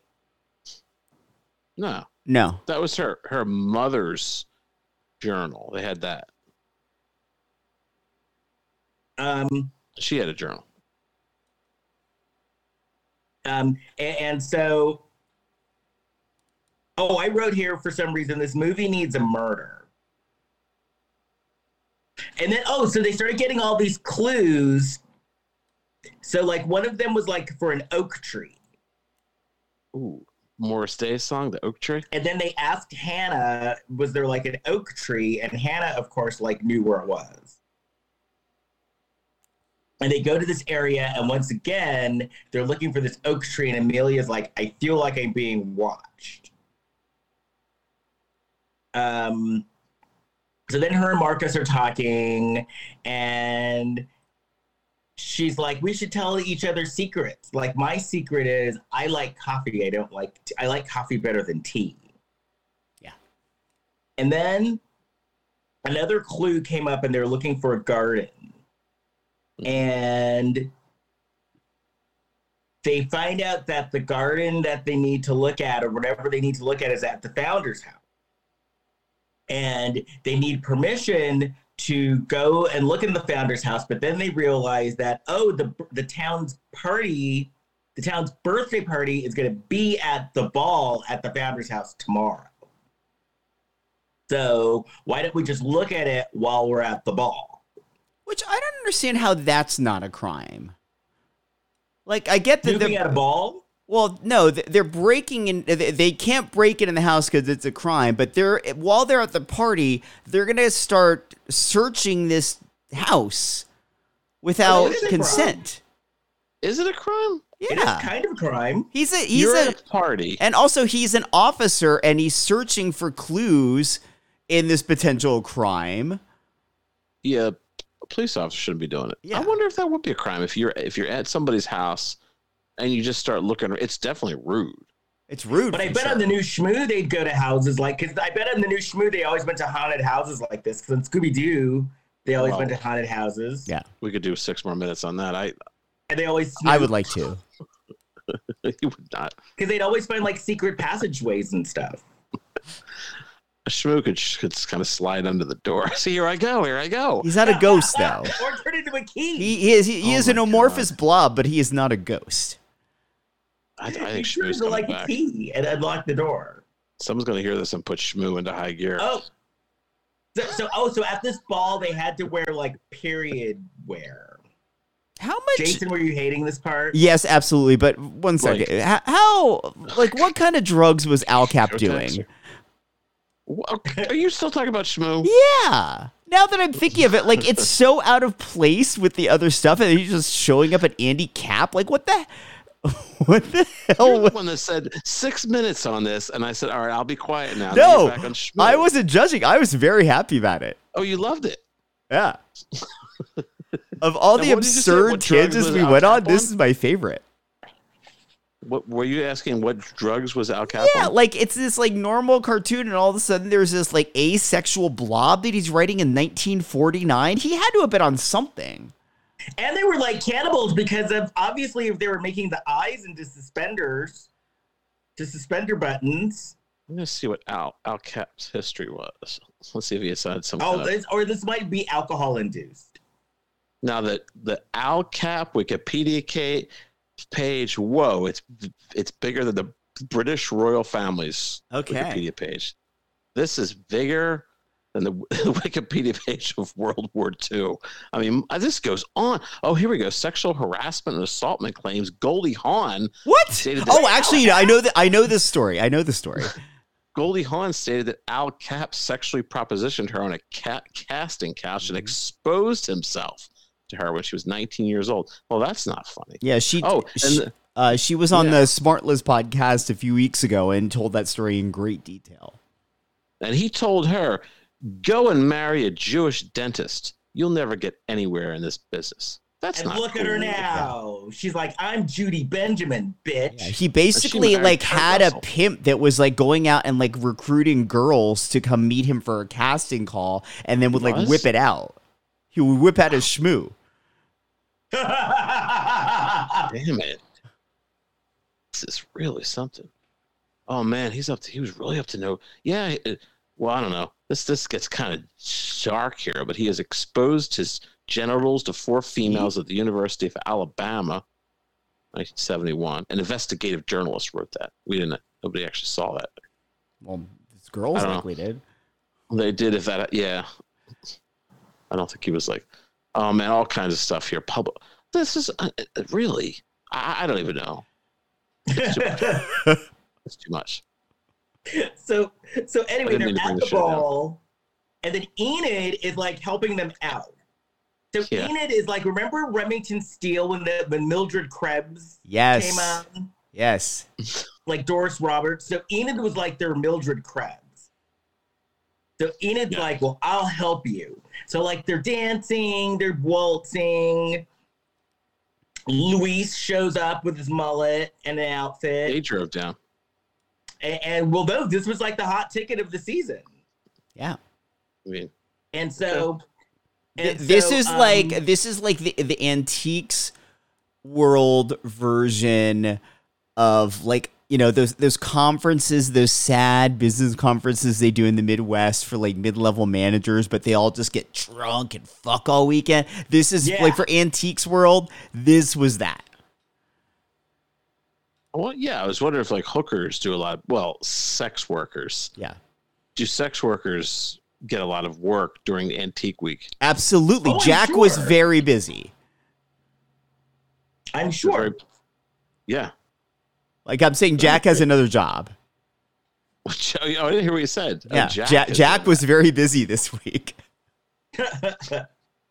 No, No. that was her mother's journal. They had that. She had a journal. And so, I wrote here for some reason, this movie needs a murder. And then, so they started getting all these clues. So, like, one of them was, like, for an oak tree. Ooh, Morris Day's song, The Oak Tree. And then they asked Hannah, was there, like, an oak tree? And Hannah, of course, like, knew where it was. And they go to this area, and once again, they're looking for this oak tree, and Amelia's like, I feel like I'm being watched. So then her and Marcus are talking, and she's like, we should tell each other secrets. Like, my secret is I like coffee. I like coffee better than tea. Yeah. And then another clue came up, and they're looking for a garden. And they find out that the garden that they need to look at, or whatever they need to look at, is at the founder's house. And they need permission to go and look in the founder's house, but then they realize that, the town's party, the town's birthday party is going to be at the ball at the founder's house tomorrow. So why don't we just look at it while we're at the ball? Which I don't understand how that's not a crime. Like, I get that Moving at a ball? Well, no, they're breaking in. They can't break it in the house because it's a crime. But while they're at the party, they're gonna start searching this house without consent. Is it a crime? It is Yeah, kind of a crime. You're at a party. and also he's an officer, and he's searching for clues in this potential crime. Yeah, a police officer shouldn't be doing it. Yeah. I wonder if that would be a crime if you're at somebody's house and you just start looking. It's definitely rude. It's rude. But I for bet sure. on the new Shmoo they'd go to houses because I bet on the new Shmoo they always went to haunted houses like this. Because in Scooby-Doo, they always went to haunted houses. Yeah, We could do 6 more minutes on that. And they always I would like to. You would not. because they'd always find like secret passageways and stuff. A Shmoo could kind of slide under the door. See, here I go. He's not a ghost, though. Or turn into a key. He is Oh an my amorphous blob, but he is not a ghost. I He think turns Shmoo's into coming like back. a key and unlock the door. Someone's going to hear this and put Shmoo into high gear. Oh, So at this ball they had to wear like period wear. How much? Jason, were you hating this part? Yes, absolutely. But one second. How? Like, what kind of drugs was Al Cap doing? Are you still talking about Shmoo? Yeah. Now that I'm thinking of it, like, it's so out of place with the other stuff, and he's just showing up at Andy Cap. Like, what the hell? You're the one that said 6 minutes on this, and I said, all right, I'll be quiet now. No, Back on Shmoo. I wasn't judging. I was very happy about it. Oh, you loved it. Yeah. Of all Now, the what did you say? absurd What drugs tangents was we Al went on, Cap this is my favorite. What were you asking? What drugs was Al Cap Yeah, on? like it's this like normal cartoon, and all of a sudden there's this like asexual blob that he's writing in 1949. He had to have been on something. And they were like cannibals because of obviously if they were making the eyes into suspenders, to suspender buttons. I'm gonna see what Al Cap's history was. Let's see if he has had some. Oh, this might be alcohol induced. Now that the Al Cap Wikipedia page, whoa, it's bigger than the British royal family's Wikipedia page. This is bigger than the Wikipedia page of World War II. I mean, this goes on. Oh, here we go. Sexual harassment and assaultment claims. Goldie Hawn. What? Oh, actually, I know that. I know this story. Goldie Hawn stated that Al Cap sexually propositioned her on a casting couch and exposed himself to her when she was 19 years old. Well, that's not funny. Yeah, she was on the Smartless podcast a few weeks ago and told that story in great detail. And he told her, go and marry a Jewish dentist. You'll never get anywhere in this business. That's not look cool. at her now. She's like, I'm Judy Benjamin, bitch. Yeah, he basically like had a pimp that was like going out and like recruiting girls to come meet him for a casting call, and then would like whip it out. He would whip out his shmoo. Damn it. This is really something. Oh man, he was really up to no. Yeah, well, I don't know. This gets kind of dark here, but he has exposed his genitals to 4 females at the University of Alabama, 1971. An investigative journalist wrote that. Nobody actually saw that. Well, these girls likely did. They did. Yeah. I don't think he was like, oh man, all kinds of stuff here. This is really, I don't even know. It's too much. So anyway, they're at the ball, and then Enid is like helping them out. So Enid is like, remember Remington Steele when Mildred Krebs came on? Yes. Like Doris Roberts. So Enid was like their Mildred Krebs. So Enid's like, well, I'll help you. So like they're dancing, they're waltzing. Luis shows up with his mullet and an outfit. They drove down. And well, no, this was like the hot ticket of the season. Yeah. I mean, this is like the antiques world version of like, you know, those conferences, those sad business conferences they do in the Midwest for like mid-level managers, but they all just get drunk and fuck all weekend. This is like for antiques world. This was that. Well, yeah, I was wondering if like hookers do a lot. Well, sex workers. Yeah. Do sex workers get a lot of work during the antique week? Absolutely. Jack was very busy. I'm sure. Yeah. Like I'm saying, Jack has another job. Oh, I didn't hear what you said. Yeah, Jack was very busy this week. Put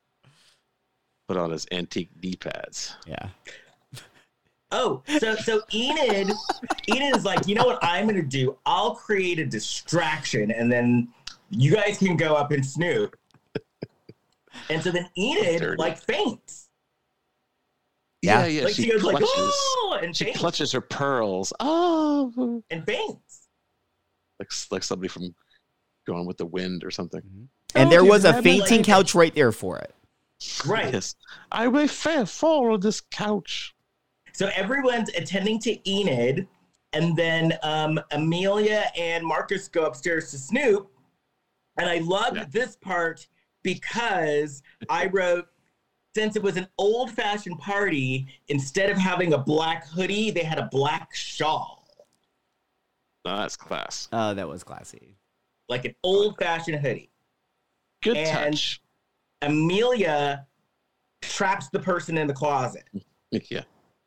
on his antique knee pads. Yeah. Oh, so Enid is like, you know what I'm going to do? I'll create a distraction, and then you guys can go up and snoop. And so then Enid, like, faints. Yeah. Like, she goes clutches, like, oh, and she faints. clutches her pearls. Oh. And faints. Like somebody from Gone with the Wind or something. And there was a fainting couch right there for it. Right. Yes. I may fall on this couch. So everyone's attending to Enid, and then Amelia and Marcus go upstairs to snoop. And I loved this part because I wrote, since it was an old-fashioned party, instead of having a black hoodie, they had a black shawl. Oh, that's class. Oh, that was classy. Like an old-fashioned hoodie. Good and touch. Amelia traps the person in the closet. Yeah.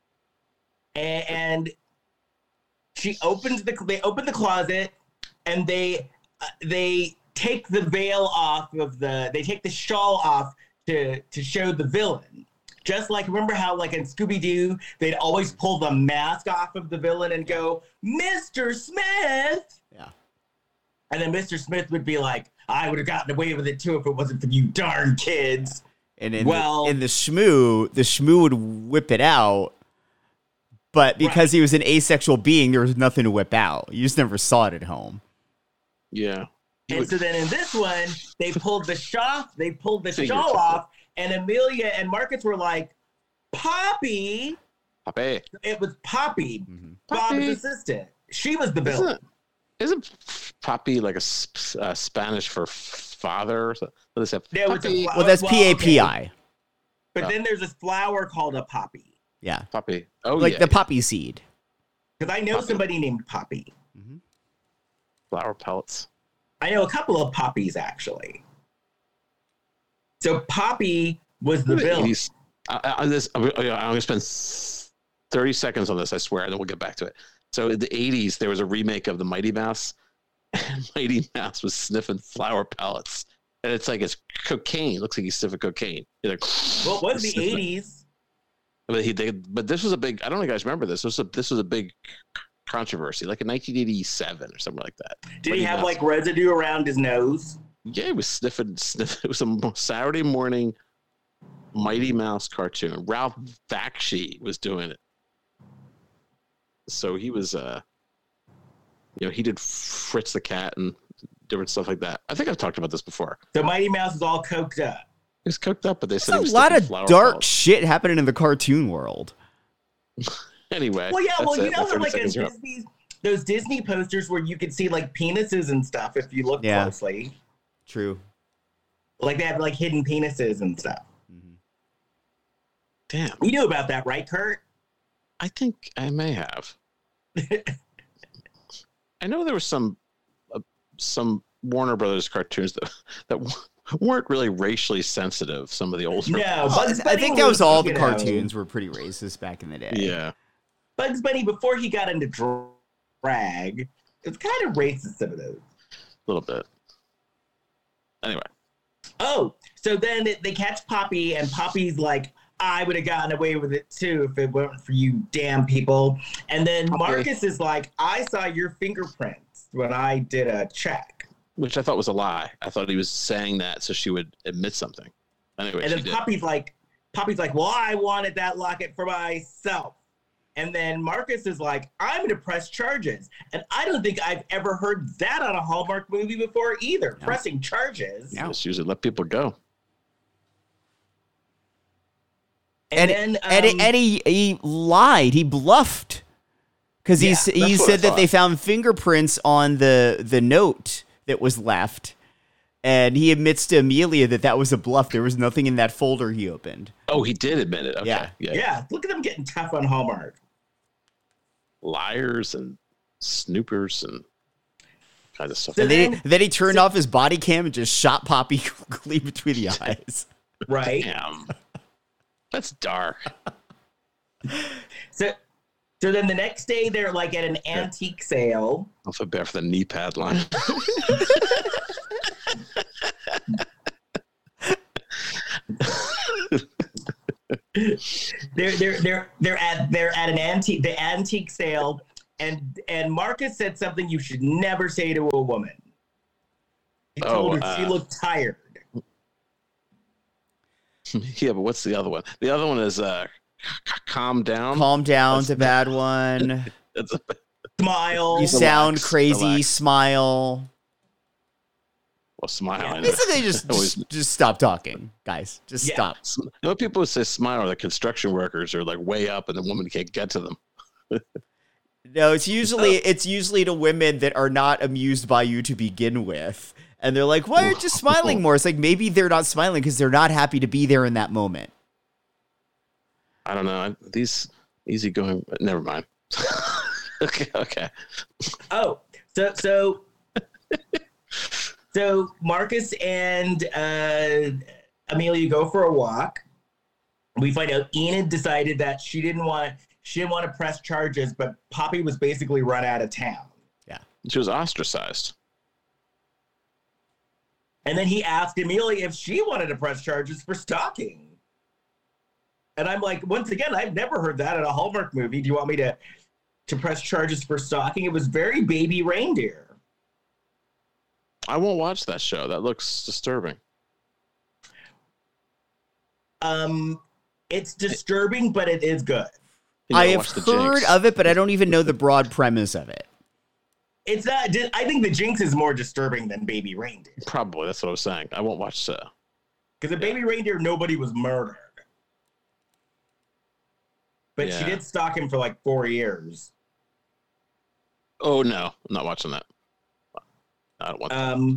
And she opens they open the closet, and they take the veil off of they take the shawl off to show the villain. Just like, remember how like in Scooby-Doo, they'd always pull the mask off of the villain and go, Mr. Smith. Yeah. And then Mr. Smith would be like, I would have gotten away with it too if it wasn't for you darn kids. And in the shmoo would whip it out. But because he was an asexual being, there was nothing to whip out. You just never saw it at home. Yeah. And so then in this one, they pulled the shawl off, and Amelia and Marcus were like, Poppy. Poppy. It was Poppy, Mm-hmm. Bob's assistant. She was the villain. Isn't Poppy like a Spanish for father? Or something? What is that? Well, that's P-A-P-I. Okay. But then there's this flower called a poppy. Yeah. Poppy. Oh, like yeah, the poppy seed. Because I know somebody named Poppy. Mm-hmm. Flower pellets. I know a couple of Poppies, actually. So Poppy was the villain. I'm going to spend 30 seconds on this, I swear, and then we'll get back to it. So in the 80s, there was a remake of the Mighty Mouse, and Mighty Mouse was sniffing flower pellets. And it's like it's cocaine. It looks like he's sniffing cocaine. Like, well, it was the 80s. But this was a big, I don't know if you guys remember this. This was a big controversy, like in 1987 or something like that. Did he have like residue around his nose? Yeah, he was sniffing. It was a Saturday morning Mighty Mouse cartoon. Ralph Bakshi was doing it. So he was, he did Fritz the Cat and different stuff like that. I think I've talked about this before. So Mighty Mouse is all coked up. He was coked up, but they said There's a lot of dark shit happening in the cartoon world. Anyway. Well, yeah, you know, like those Disney posters where you could see like penises and stuff if you look closely. True. Like they have like hidden penises and stuff. Mm-hmm. Damn. You knew about that, right, Kurt? I think I may have. I know there was some Warner Brothers cartoons that weren't really racially sensitive. Some of the older. No, I think that was all the cartoons were pretty racist back in the day. Yeah. Bugs Bunny, before he got into drag, it's kind of racist of it. A little bit. Anyway. Oh, so then they catch Poppy, and Poppy's like, I would have gotten away with it too if it weren't for you damn people. And then Marcus is like, I saw your fingerprints when I did a check. Which I thought was a lie. I thought he was saying that so she would admit something. Anyway, and then Poppy's like, well, I wanted that locket for myself. And then Marcus is like, I'm going to press charges. And I don't think I've ever heard that on a Hallmark movie before either. No. Pressing charges. No. Just usually let people go. And he lied. He bluffed. Because he said that they found fingerprints on the note that was left. And he admits to Amelia that was a bluff. There was nothing in that folder he opened. Oh, he did admit it. Okay. Yeah. Look at them getting tough on Hallmark. Liars and snoopers and kind of stuff. So then he turned off his body cam and just shot Poppy clean between the eyes. Right. Damn. That's dark. So then the next day they're like at an antique sale. I feel bad for the knee pad line. They're at an antique sale, and Marcus said something you should never say to a woman. He told her she looked tired. Yeah, but what's the other one? The other one is calm down. Calm down's a bad one. Smile. You sound crazy. Relax. Smile. Well, smile. Yeah. They just stop talking, guys. Just stop. You know, people who say smile are the construction workers are like way up, and the woman can't get to them. No, it's usually to women that are not amused by you to begin with, and they're like, "Why aren't you smiling more?" It's like maybe they're not smiling because they're not happy to be there in that moment. I don't know. These easygoing. Never mind. Okay. Oh, so So Marcus and Amelia go for a walk. We find out Enid decided that she didn't want to press charges, but Poppy was basically run out of town. Yeah. She was ostracized. And then he asked Amelia if she wanted to press charges for stalking. And I'm like, once again, I've never heard that in a Hallmark movie. Do you want me to press charges for stalking? It was very Baby Reindeer. I won't watch that show. That looks disturbing. It's disturbing, but it is good. You know, I have watch the heard Jinx. of it, but I don't even know the broad premise of it. It's not. I think the Jinx is more disturbing than Baby Reindeer. Probably, that's what I was saying. I won't watch Because in Baby Reindeer, nobody was murdered. But she Yeah. did stalk him for like 4 years. Oh, no. I'm not watching that. I don't want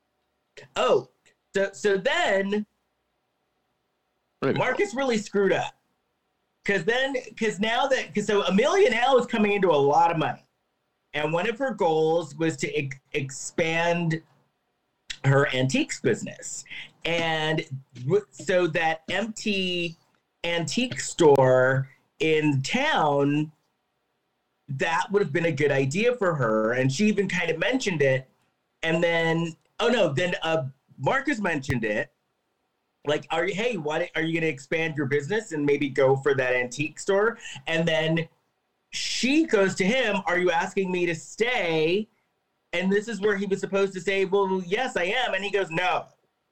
that. So then Maybe. Marcus really screwed up. So Amelia now is coming into a lot of money. And one of her goals was to expand her antiques business. And so that empty antique store in town, that would have been a good idea for her. And she even kind of mentioned it. And then, Marcus mentioned it. Like, are you going to expand your business and maybe go for that antique store? And then she goes to him, are you asking me to stay? And this is where he was supposed to say, well, yes, I am. And he goes, no.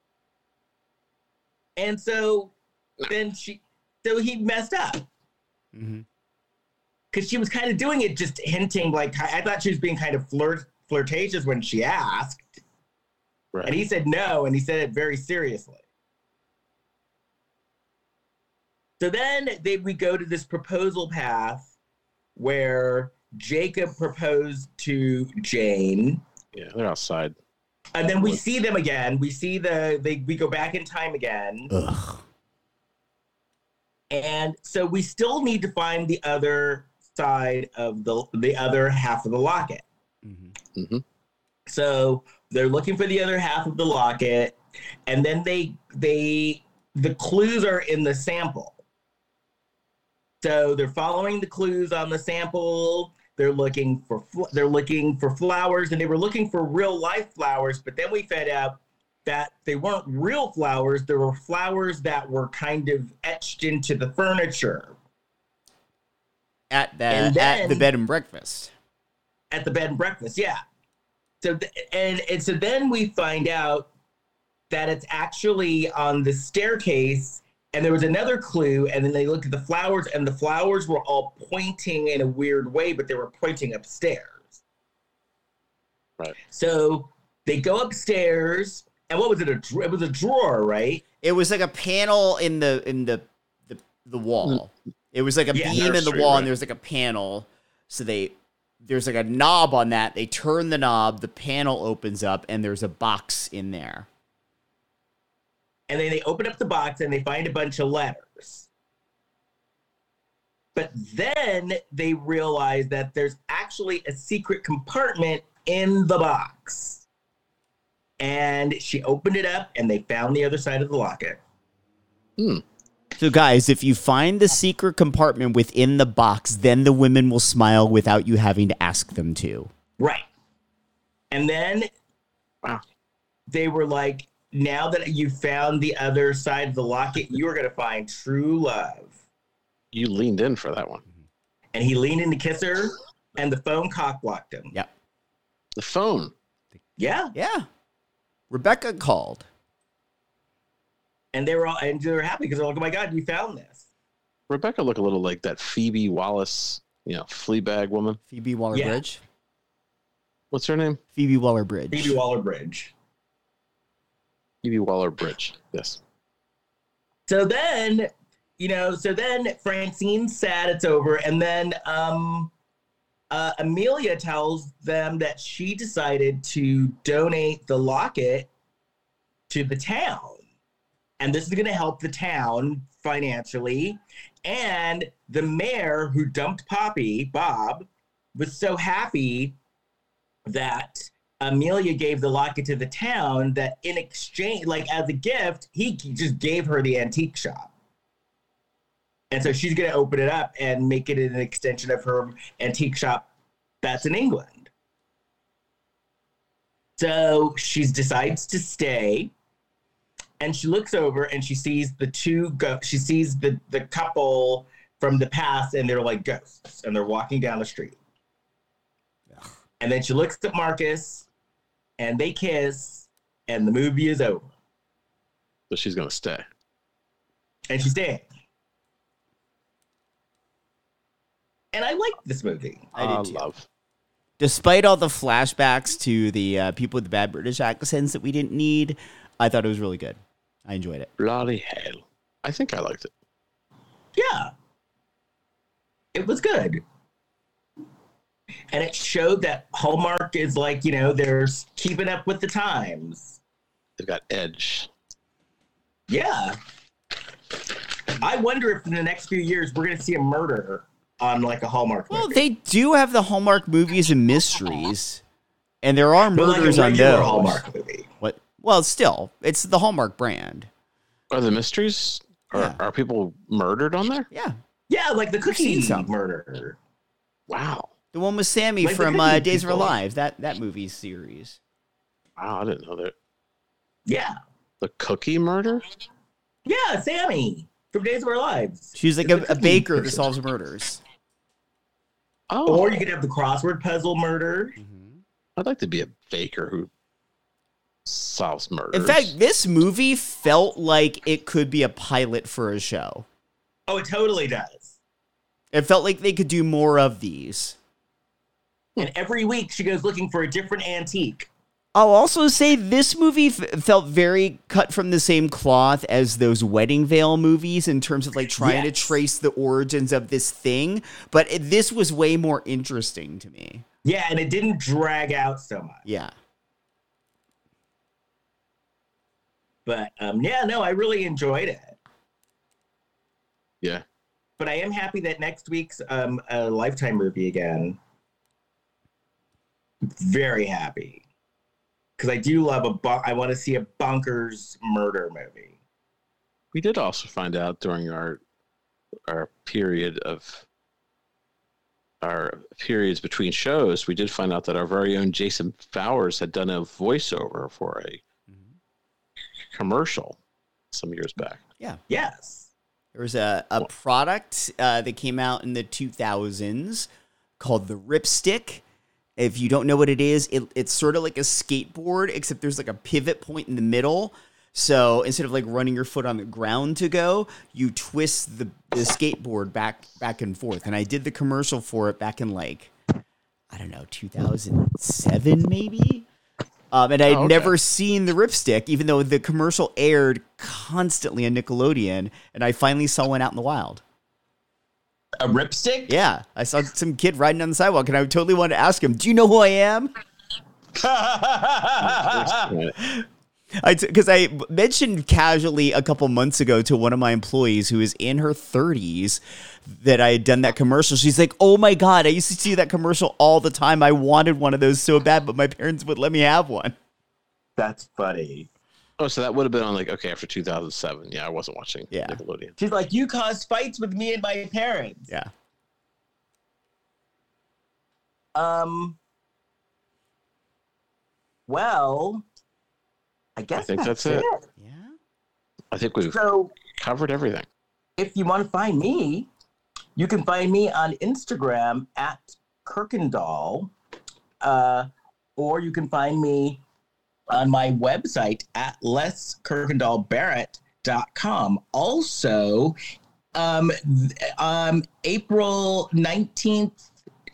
And so then he messed up. Mm-hmm. Because she was kind of doing it, just hinting, like, I thought she was being kind of flirtatious when she asked. Right. And he said no, and he said it very seriously. So then we go to this proposal path where Jacob proposed to Jane. Yeah, they're outside. And then we see them again. We see we go back in time again. Ugh. And so we still need to find the other side of the other half of the locket. Mm-hmm. Mm-hmm. So they're looking for the other half of the locket, and then the clues are in the sample. So they're following the clues on the sample. They're looking for flowers, and they were looking for real life flowers. But then we found out that they weren't real flowers. There were flowers that were kind of etched into the furniture At the bed and breakfast. At the bed and breakfast, yeah. So so then we find out that it's actually on the staircase. And there was another clue, and then they looked at the flowers, and the flowers were all pointing in a weird way, but they were pointing upstairs. Right. So they go upstairs, and what was it? It was a drawer, right? It was like a panel in the wall. It was like a beam in the nursery, wall, right. and there's like a panel. So there's like a knob on that. They turn the knob, the panel opens up, and there's a box in there. And then they open up the box and they find a bunch of letters. But then they realize that there's actually a secret compartment in the box. And she opened it up and they found the other side of the locket. So guys, if you find the secret compartment within the box, then the women will smile without you having to ask them to. Right. And then they were like, now that you found the other side of the locket, you are going to find true love. You leaned in for that one. And he leaned in to kiss her, and the phone cock-blocked him. Yep. The phone. Yeah. Yeah. Rebecca called. And they were happy because they're like, oh my God, you found this. Rebecca looked a little like that Phoebe Wallace, Fleabag woman. Phoebe Waller-Bridge. What's her name? Phoebe Waller-Bridge. Phoebe Waller-Bridge. Phoebe Waller-Bridge. Yes. So then, Francine's sad it's over. And then Amelia tells them that she decided to donate the locket to the town. And this is going to help the town financially. And the mayor who dumped Poppy, Bob, was so happy that Amelia gave the locket to the town that in exchange, like as a gift, he just gave her the antique shop. And so she's going to open it up and make it an extension of her antique shop that's in England. So she decides to stay, and she looks over and she sees she sees the couple from the past, and they're like ghosts, and they're walking down the street. And then she looks at Marcus, and they kiss, and the movie is over. So she's going to stay. And she's staying. And I liked this movie. I did too. Love. Despite all the flashbacks to the people with the bad British accents that we didn't need, I thought it was really good. I enjoyed it. Bloody hell. I think I liked it. Yeah. It was good. And it showed that Hallmark is like, they're keeping up with the times. They've got edge. Yeah. I wonder if in the next few years we're going to see a murder on like a Hallmark movie. Well, they do have the Hallmark movies and mysteries, and there are murders on those. Hallmark movie. What? Well, still, it's the Hallmark brand. Are the mysteries? Are people murdered on there? Yeah. Yeah, like the cookie some. murder. Wow. The one with Sammy Like the from Cookie Days of Our People. Lives, that movie series. Wow, I didn't know that. Yeah. The cookie murder? Yeah, Sammy from Days of Our Lives. She's like It's a cookie baker that person. solves murders. Oh. Or you could have the crossword puzzle murder. I'd like to be a baker who solves murders. In fact, this movie felt like it could be a pilot for a show. Oh, it totally does. It felt like they could do more of these. And every week she goes looking for a different antique. I'll also say this movie felt very cut from the same cloth as those Wedding Veil movies in terms of like trying to trace the origins of this thing. But this was way more interesting to me. Yeah, and it didn't drag out so much. Yeah. But I really enjoyed it. Yeah. But I am happy that next week's a Lifetime movie again. Very happy. Because I do love I want to see a bonkers murder movie. We did also find out during our period of our periods between shows, we did find out that our very own Jason Fowers had done a voiceover for a commercial some years back. Yeah. Yes. There was a product that came out in the 2000s called the Ripstick. If you don't know what it is, it's sort of like a skateboard, except there's like a pivot point in the middle. So instead of like running your foot on the ground to go, you twist the skateboard back and forth. And I did the commercial for it back in like, I don't know, 2007 maybe? And I'd never seen the Ripstick, even though the commercial aired constantly on Nickelodeon. And I finally saw one out in the wild. A Ripstick? Yeah. I saw some kid riding on the sidewalk, and I totally wanted to ask him, do you know who I am? Because I mentioned casually a couple months ago to one of my employees who is in her 30s that I had done that commercial. She's like, oh my God, I used to see that commercial all the time. I wanted one of those so bad, but my parents wouldn't let me have one. That's funny. Oh, so that would have been on like, okay, after 2007. Yeah, I wasn't watching Nickelodeon. She's like, you caused fights with me and my parents. Yeah. Well, I guess I think that's it. Yeah. I think we've covered everything. If you want to find me, you can find me on Instagram at Kirkendall, or you can find me on my website at leskirkendallbarrett.com. Also, April 19th,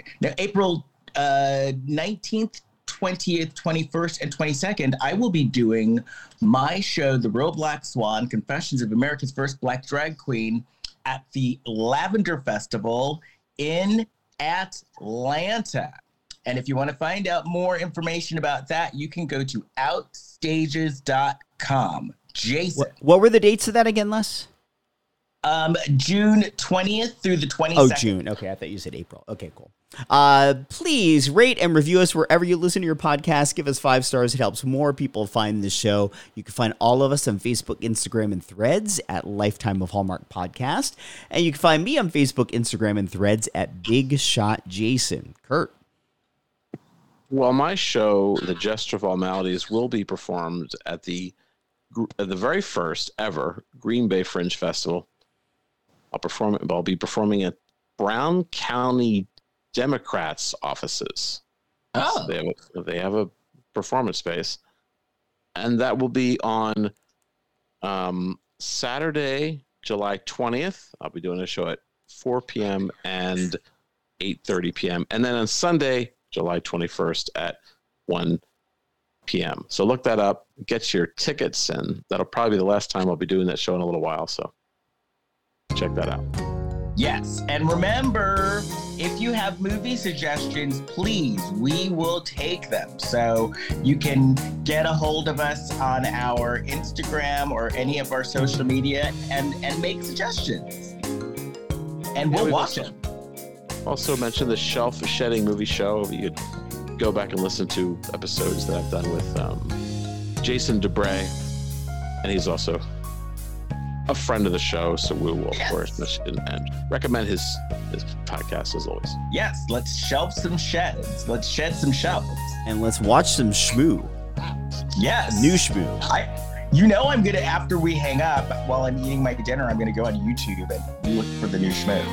20th, 21st, and 22nd, I will be doing my show, The Real Black Swan, Confessions of America's First Black Drag Queen, at the Lavender Festival in Atlanta. And if you want to find out more information about that, you can go to outstages.com. Jason. What were the dates of that again, Les? June 20th through the 22nd. Oh, June. Okay, I thought you said April. Okay, cool. Please rate and review us wherever you listen to your podcast. Give us 5 stars. It helps more people find the show. You can find all of us on Facebook, Instagram, and Threads at Lifetime of Hallmark Podcast. And you can find me on Facebook, Instagram, and Threads at Big Shot Jason. Kurt. Well, my show, The Jester of All Maladies, will be performed at the very first ever Green Bay Fringe Festival. I'll be performing at Brown County Democrats' offices. Oh. So they have a performance space, and that will be on Saturday, July 20th. I'll be doing a show at 4 p.m. and 8:30 p.m. And then on Sunday, July 21st at 1 p.m. So look that up, get your tickets, and that'll probably be the last time I'll be doing that show in a little while. So check that out. Yes, and remember, if you have movie suggestions, please, we will take them. So you can get a hold of us on our Instagram or any of our social media and make suggestions. And we'll watch them. Also mention the Shelf Shedding movie show. You could go back and listen to episodes that I've done with Jason Debray, and he's also a friend of the show, so we will, of course, mention and recommend his podcast as always. Yes, let's shelf some sheds. Let's shed some shelves. And let's watch some Shmoo. Yes. New Shmoo. I'm gonna, after we hang up, while I'm eating my dinner, I'm gonna go on YouTube and look for the new Shmoo.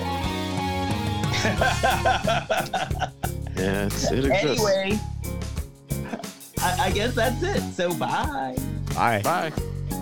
Yeah, it exists. Anyway, I guess that's it. So bye. Bye. Bye.